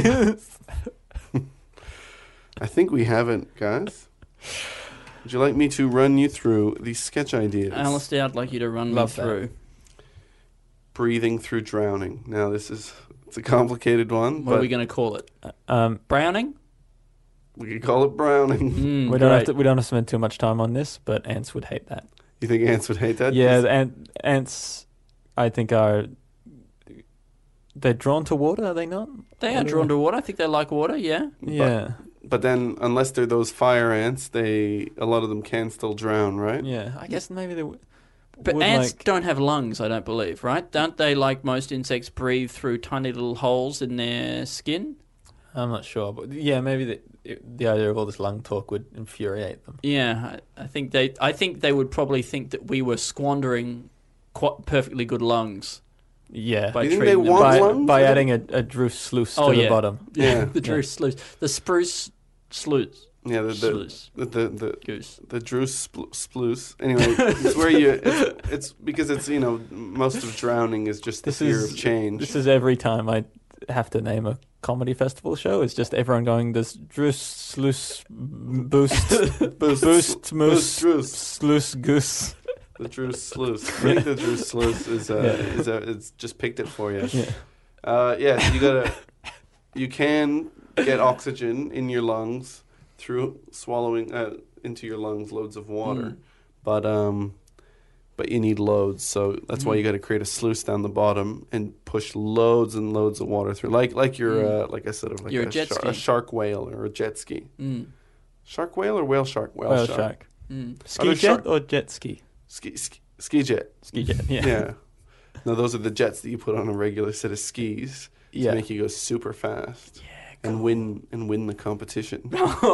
I think we haven't, guys. Would you like me to run you through these sketch ideas? Alistair, I'd like you to run Love me that. through. Breathing through drowning. Now, this is it's a complicated one, What but are we going to call it? um, Browning? we could call it browning. Mm, we don't have great. to. We don't have to spend too much time on this, but ants would hate that. You think ants would hate that? Yeah, the ant, ants. I think are. They're drawn to water, are they not? They are drawn to water. I think they like water, yeah. Yeah, But then, unless they're those fire ants, they a lot of them can still drown, right? yeah. I guess maybe they. W- But would ants like, don't have lungs, I don't believe, right? Don't they, like most insects, breathe through tiny little holes in their skin? I'm not sure, but yeah, maybe the it, the idea of all this lung talk would infuriate them. Yeah, I, I think they. I think they would probably think that we were squandering quite perfectly good lungs Yeah, by You think treating they them. want by, lungs? by I adding a, a Druce sluice Oh, to the yeah. bottom. Yeah. the Druce sluice, the spruce sluice, Yeah, the the sluice the the, the, goose. the Druce spl- sploose. Anyway, it's where you. It's, it's because it's you know most of drowning is just the This fear is of change. This is every time I have to name a comedy festival show. It's just everyone going, "Does Druce sluice boost boost, boost moose Druce. sluice goose?" The Druce sluice. I think the Druce sluice is uh, Yeah. is uh, it's just picked it for you. Yeah. Uh, yeah, so you gotta. You can get oxygen in your lungs through swallowing uh, into your lungs loads of water, Mm. but um, but you need loads. So that's mm. why you got to create a sluice down the bottom and push loads and loads of water through, like like you're mm. uh, like I said, like you're a, a, jet shar- ski. a shark whale or a jet ski. Mm. Shark whale or whale shark? Whale, whale shark. shark. Mm. Ski jet shark- or jet ski? Ski, ski ski jet. Ski jet. Yeah. Yeah. No, those are the jets that you put on a regular set of skis to yeah. make you go super fast. Yeah. And win and win the competition.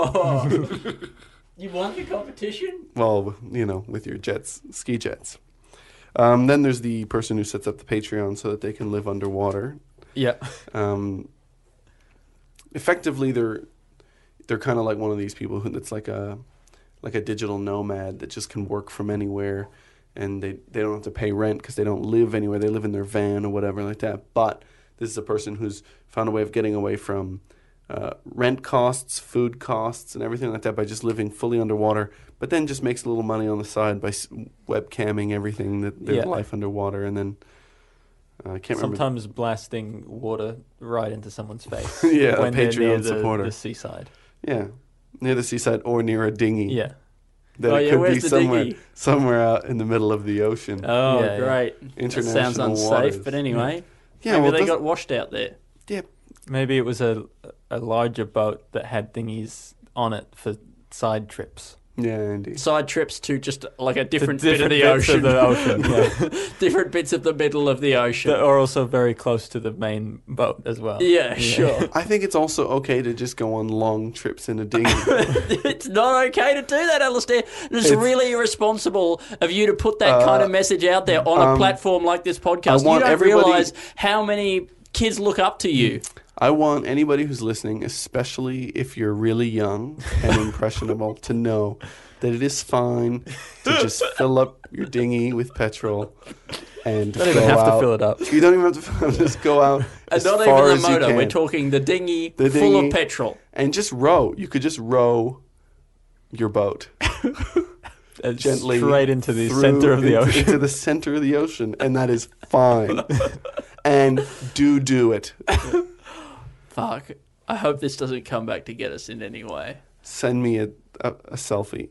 You won the competition? Well, you know, with your jets, ski jets. Um, then there's the person who sets up the Patreon so that they can live underwater. Yeah. Um, effectively, they're they're kind of like one of these people who that's like a like a digital nomad that just can work from anywhere, and they they don't have to pay rent because they don't live anywhere. They live in their van or whatever like that. But this is a person who's found a way of getting away from Uh, rent costs, food costs, and everything like that by just living fully underwater, but then just makes a little money on the side by s- webcamming everything that their yeah. life underwater, and then uh, I can't Sometimes remember. blasting water right into someone's face. Yeah, when a they're Patreon near the, supporter. the seaside. Yeah, near the seaside or near a dinghy. Yeah. That Oh, it yeah, could where's be the somewhere, dinghy? somewhere out in the middle of the ocean. Oh, Yeah, yeah. great. That International sounds unsafe, waters. but anyway. Yeah, Maybe well, they does- got washed out there. yeah, Maybe it was a a larger boat that had dinghies on it for side trips. yeah, indeed. Side trips to just like a different, The bit of different the bits ocean. of the ocean, yeah. Different bits of the middle of the ocean. That are also very close to the main boat as well. Yeah, sure. I think it's also okay to just go on long trips in a dinghy. It's not okay to do that, Alistair. It's, It's- really irresponsible of you to put that kind of message out there on a um, platform like this podcast. I want You don't everybody- realise how many kids look up to you. I want anybody who's listening, especially if you're really young and impressionable, to know that it is fine to just fill up your dinghy with petrol and Don't go even have out. to fill it up. You don't even have to fill it. Just go out And as not far even as the you motor. can. We're talking the dinghy The full dinghy. of petrol. And just row. You could just row your boat Uh, gently straight into the through- center of the into, ocean. into the center of the ocean, and that is fine. And do do it. Fuck. I hope this doesn't come back to get us in any way. Send me a, a, a selfie.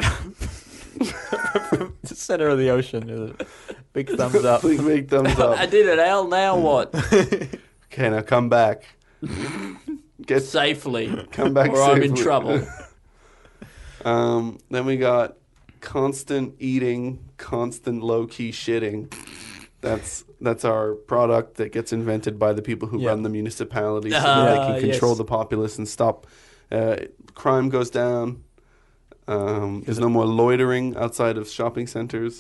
The center of the ocean. uh, Big thumbs up. Big, big thumbs up. I did it, Al. Now what? Okay, now come back. Get Safely. come back or I'm in safely. trouble. Um, then we got constant eating, constant low key shitting. That's that's our product that gets invented by the people who Yeah. run the municipality, so Ah, that they can control yes. the populace and stop uh, crime goes down. Um, there's no more loitering outside of shopping centers.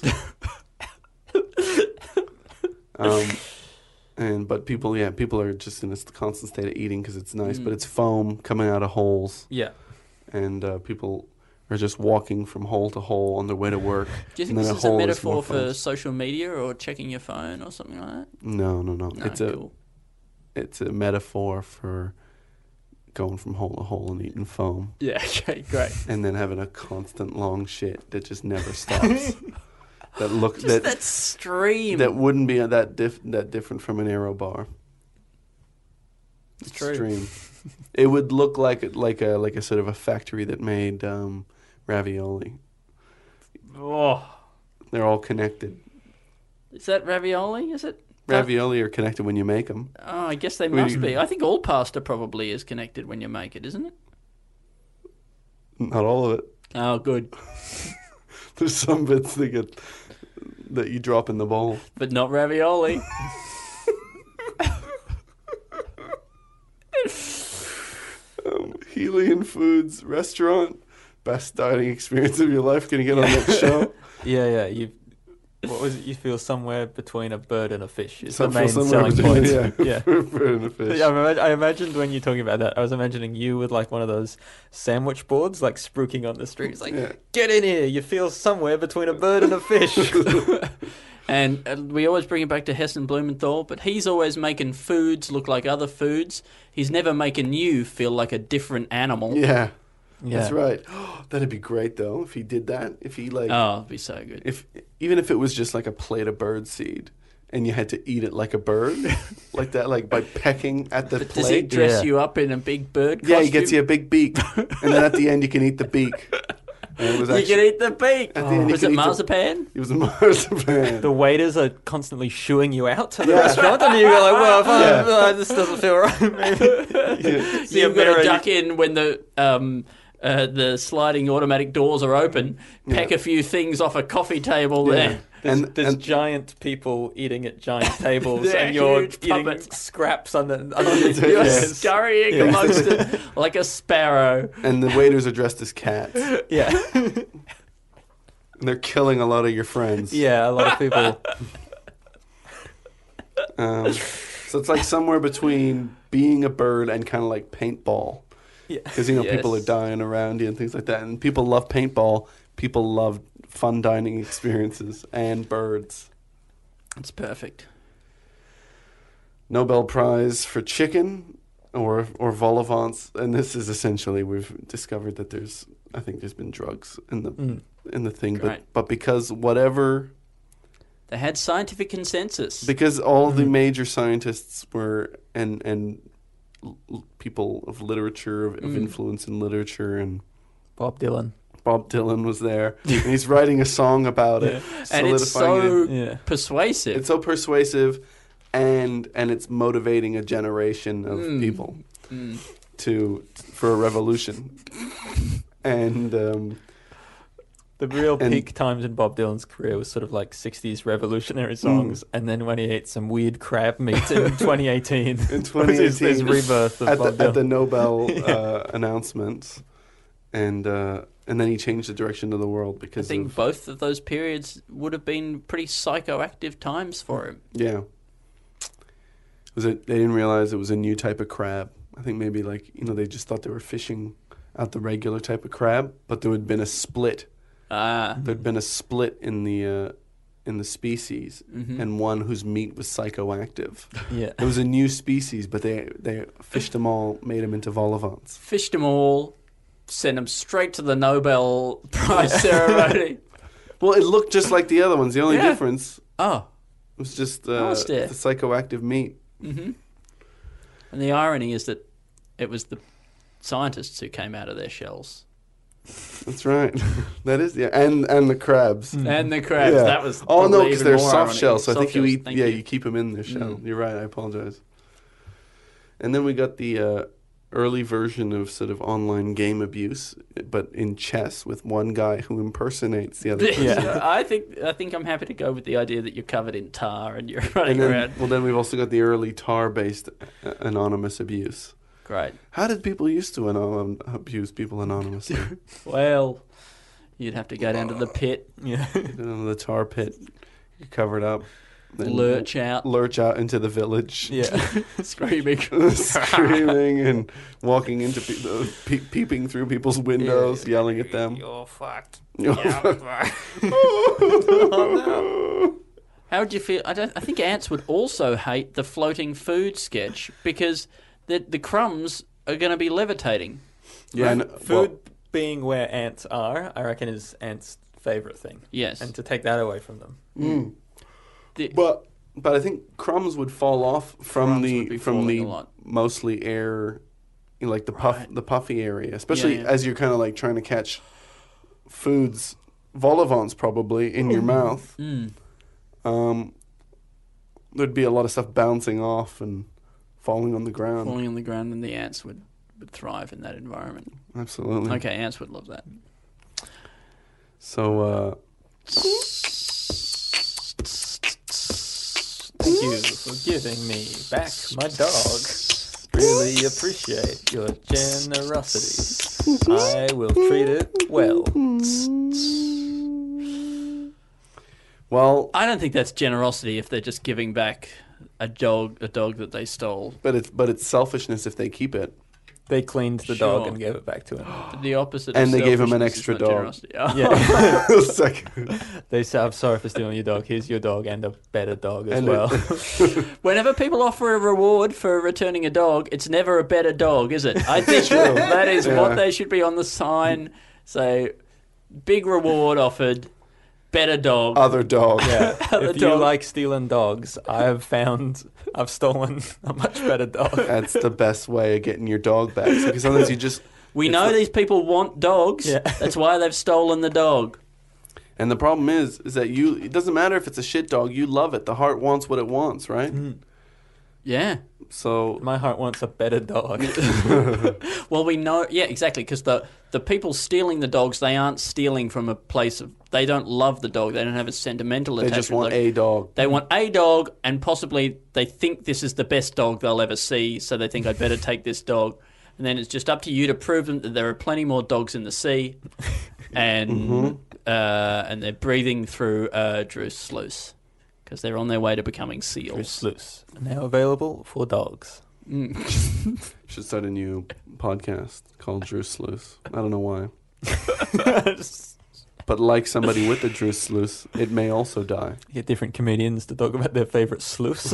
um, and but people, yeah, people are just in this constant state of eating because it's nice, Mm. but it's foam coming out of holes, Yeah. and uh, people are just walking from hole to hole on their way to work. Do you think and this then is a hole metaphor more for fun. social media or checking your phone or something like that? No, no, no. No, it's a cool. it's a metaphor for going from hole to hole and eating foam, Yeah, okay, great. and then having a constant long shit that just never stops. that look Just that that stream. that wouldn't be that diff, that different from an aero bar. It's true. Extreme. It would look like like a like a sort of a factory that made um, ravioli. Oh. They're all connected. Is that ravioli? Is it? Ravioli are connected when you make them. Oh, I guess they Well, must you- be. I think all pasta probably is connected when you make it, isn't it? Not all of it. Oh, good. There's some bits that get that you drop in the bowl. But not ravioli. Um, Helian Foods restaurant, best dining experience of your life. Can you get on that show? Yeah, yeah. You. What was it? You feel somewhere between a bird and a fish. Is Some- the main somewhere selling between- point. Yeah, yeah. bird and a fish. Yeah, I, imag- I imagined when you're talking about that, I was imagining you with like one of those sandwich boards, like spruiking on the street. It's like, Yeah. get in here. You feel somewhere between a bird and a fish. And uh, we always bring it back to Hessen Blumenthal, but he's always making foods look like other foods. He's never making you feel like a different animal. Yeah, Yeah. that's right. That'd be great though if he did that. If he like, Oh, it'd be so good. if even if it was just like a plate of bird seed and you had to eat it like a bird, like that, like by pecking at the But does he plate. dress Yeah. you up in a big bird costume? Yeah, he gets you a big beak, and then at the end you can eat the beak. And it was You actually, can eat the beak. At the end, you Was could it eat the- marzipan? It was a marzipan. The waiters are constantly shooing you out to the Yeah. restaurant, and you go like, "Well, if I, Yeah. uh, this doesn't feel right." Maybe see a You've got mirror to and you- duck in when the um, uh, the sliding automatic doors are open. Peck Yeah. a few things off a coffee table Yeah. there. There's, And- there's and- giant people eating at giant tables, They're and you're huge eating puppets. scraps under, underneath You're your chairs. scurrying Yeah. amongst it like a sparrow. And the waiters are dressed as cats. Yeah, And they're killing a lot of your friends. yeah, a lot of people. Um, so it's like somewhere between being a bird and kind of like paintball. Yeah. Because, you know, people are Yes. dying around you and things like that. And people love paintball. People love fun dining experiences and birds. It's perfect. Nobel Prize for chicken or or vol au vents. And this is essentially, we've discovered that there's, I think there's been drugs in the Mm. in the thing. Great. But, but because whatever, They had scientific consensus. because all the Mm. major scientists were, and, and l- l- people of literature, of, of Mm. influence in literature, and Bob Dylan. Bob Dylan was there. And he's writing a song about it. and it's solidifying it. so Yeah. persuasive. It's so persuasive, and and it's motivating a generation of Mm. people Mm. to for a revolution. And um, The real And- peak times in Bob Dylan's career was sort of like sixties revolutionary songs, and then when he ate some weird crab meat in twenty eighteen. in was twenty his, his eighteen, rebirth of at Bob the, at the Dylan. Nobel uh, announcement, and uh, and then he changed the direction of the world I because think of both of those periods would have been pretty psychoactive times for him. yeah. Was it? They didn't realize it was a new type of crab. I think maybe like you know they just thought they were fishing out the regular type of crab, but there had been a split. Ah, There'd been a split in the uh, in the species, Mhm. and one whose meat was psychoactive. Yeah. It was a new species, but they they fished them all, made them into vol au vents. fished them all, sent them straight to the Nobel Prize ceremony. Well, it looked just like the other ones. The only Yeah. difference Oh, was just uh, Must it? the psychoactive meat. hmm and the irony is that it was the scientists who came out of their shells. That's right. That is yeah, and and the crabs. And the crabs. Yeah. That was Oh no, probably because even they're more soft irony. shells. So I Soft think you shells, eat. thank Yeah, you. you keep them in their shell. Mm. You're right. I apologize. And then we got the uh, early version of sort of online game abuse, but in chess with one guy who impersonates the other. person. Yeah. I think I think I'm happy to go with the idea that you're covered in tar and you're And running then, around. well, then we've also got the early tar-based uh, anonymous abuse. Great. How did people used to anon- abuse people anonymously? Well, you'd have to go down to the pit, Yeah. In the tar pit, you covered up, then lurch out, lurch out into the village, Yeah. screaming. screaming and walking into pe- uh, pe- peeping through people's windows, yelling at them. You're fucked. You're How would you feel? I don't. I think ants would also hate the floating food sketch because the the crumbs are going to be levitating. Yeah, and, Food well, being where ants are, I reckon, is ants' favorite thing. Yes. And to take that away from them. mm. The- but but I think crumbs would fall off from Crumbs the would be from falling the a lot. mostly air, you know, like the puff Right. the puffy area, especially yeah. as you're kind of like trying to catch foods, vol au vents probably in your mouth. Mm. Um, there'd be a lot of stuff bouncing off and falling on the ground. Falling on the ground, and the ants would, would thrive in that environment. Absolutely. Okay, ants would love that. So, uh, Thank you for giving me back my dog. Really appreciate your generosity. I will treat it well. well, I don't think that's generosity if they're just giving back a dog a dog that they stole. but it's but it's selfishness if they keep it. They cleaned the Sure. dog and gave it back to him. But the opposite. And of they gave him an selfishness is extra not dog. generosity. Oh. Yeah. Second. They said, I'm sorry for stealing your dog. Here's your dog and a better dog as And well. it- Whenever people offer a reward for returning a dog, it's never a better dog, is it? I think that is Yeah. what they should be on the sign. So, big reward offered, better dog. Other dog. Yeah. The If you dog. like stealing dogs, I have found I've stolen a much better dog. That's the best way of getting your dog back. Because sometimes you just We know these people want dogs. Yeah. That's why they've stolen the dog. And the problem is, is that you. It doesn't matter if it's a shit dog. You love it. The heart wants what it wants, right? Mm. Yeah. So My heart wants a better dog. Well, we know. Yeah, exactly. Because the the people stealing the dogs, they aren't stealing from a place of. They don't love the dog. They don't have a sentimental they attachment. just want Like, a dog. They want a dog, and possibly they think this is the best dog they'll ever see, so they think I'd better take this dog. And then it's just up to you to prove them that there are plenty more dogs in the sea, and Mm-hmm. uh, and they're breathing through uh, Drew Sluice because they're on their way to becoming seals. Drew Sluice. Now available for dogs. Should start a new podcast called Drew Sluice. I don't know why. But like somebody with the Drew Sluice, it may also die. Get different comedians to talk about their favourite sluice.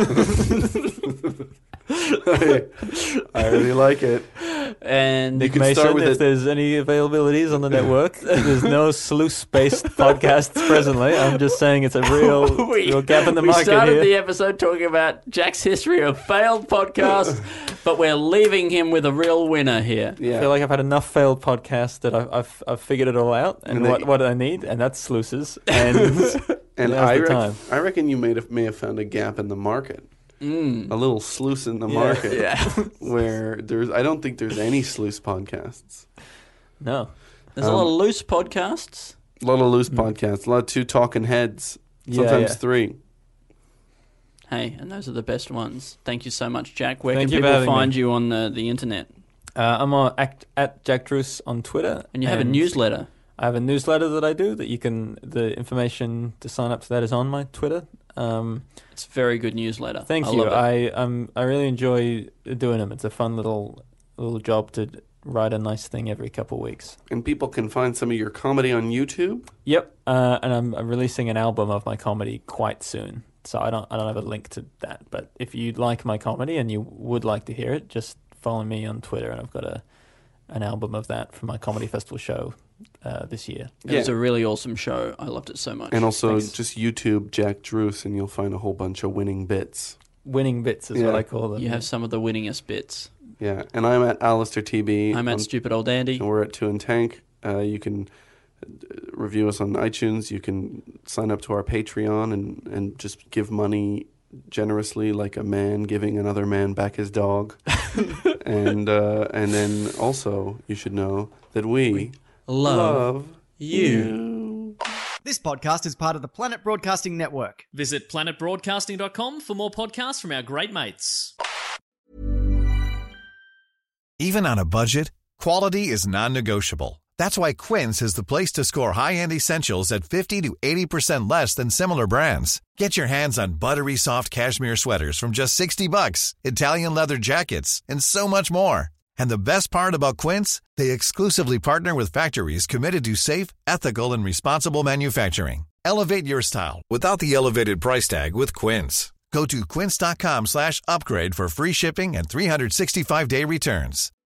I, I really like it. And Nick could Mason, start with if it- there's any availabilities on the network. There's no sluice-based podcasts presently. I'm just saying it's a real, we, real gap in the we market started here. the episode talking about Jack's history of failed podcasts, but we're leaving him with a real winner here. Yeah. I feel like I've had enough failed podcasts that I've, I've, I've figured it all out and, And what, they- what I need, and that's sluices. And, and now's I, the rec- time. I reckon you may have, may have found a gap in the market. Mm. A little sluice in the market. Yeah. Where there's, I don't think there's any sluice podcasts. No. There's a lot of loose podcasts. A lot of loose podcasts. A lot of two talking heads. Yeah, Sometimes yeah. three. Hey, and those are the best ones. Thank you so much, Jack. Where Thank can you for people having find me. you on the, the internet? Uh, I'm on, at, at Jack Druce on Twitter. And you have a newsletter. I have a newsletter that I do that you can, the information to sign up to that is on my Twitter. Um, It's a very good newsletter. thank I you. love it. I um I really enjoy doing them. It's a fun little little job to write a nice thing every couple of weeks. And people can find some of your comedy on YouTube. Yep. Uh, and I'm, I'm releasing an album of my comedy quite soon. So I don't I don't have a link to that. But if you like my comedy and you would like to hear it, just follow me on Twitter, and I've got a an album of that from my comedy festival show uh, this year. It was a really awesome show. I loved it so much. And also Thanks. just YouTube Jack Druce and you'll find a whole bunch of winning bits. Winning bits is Yeah. what I call them. you have some of the winningest bits. Yeah. And I'm at Alistair T B. I'm at on- Stupid Old Andy. And we're at Two and Tank. Uh, you can uh, review us on iTunes. You can sign up to our Patreon and, and just give money generously, like a man giving another man back his dog. and uh, and then also you should know that we Love, love you. you. This podcast is part of the Planet Broadcasting Network. Visit planet broadcasting dot com for more podcasts from our great mates. Even on a budget, quality is non-negotiable. That's why Quince is the place to score high-end essentials at fifty to eighty percent less than similar brands. Get your hands on buttery soft cashmere sweaters from just sixty bucks, Italian leather jackets, and so much more. And the best part about Quince, they exclusively partner with factories committed to safe, ethical, and responsible manufacturing. Elevate your style without the elevated price tag with Quince. Go to quince dot com slash upgrade for free shipping and three sixty-five day returns.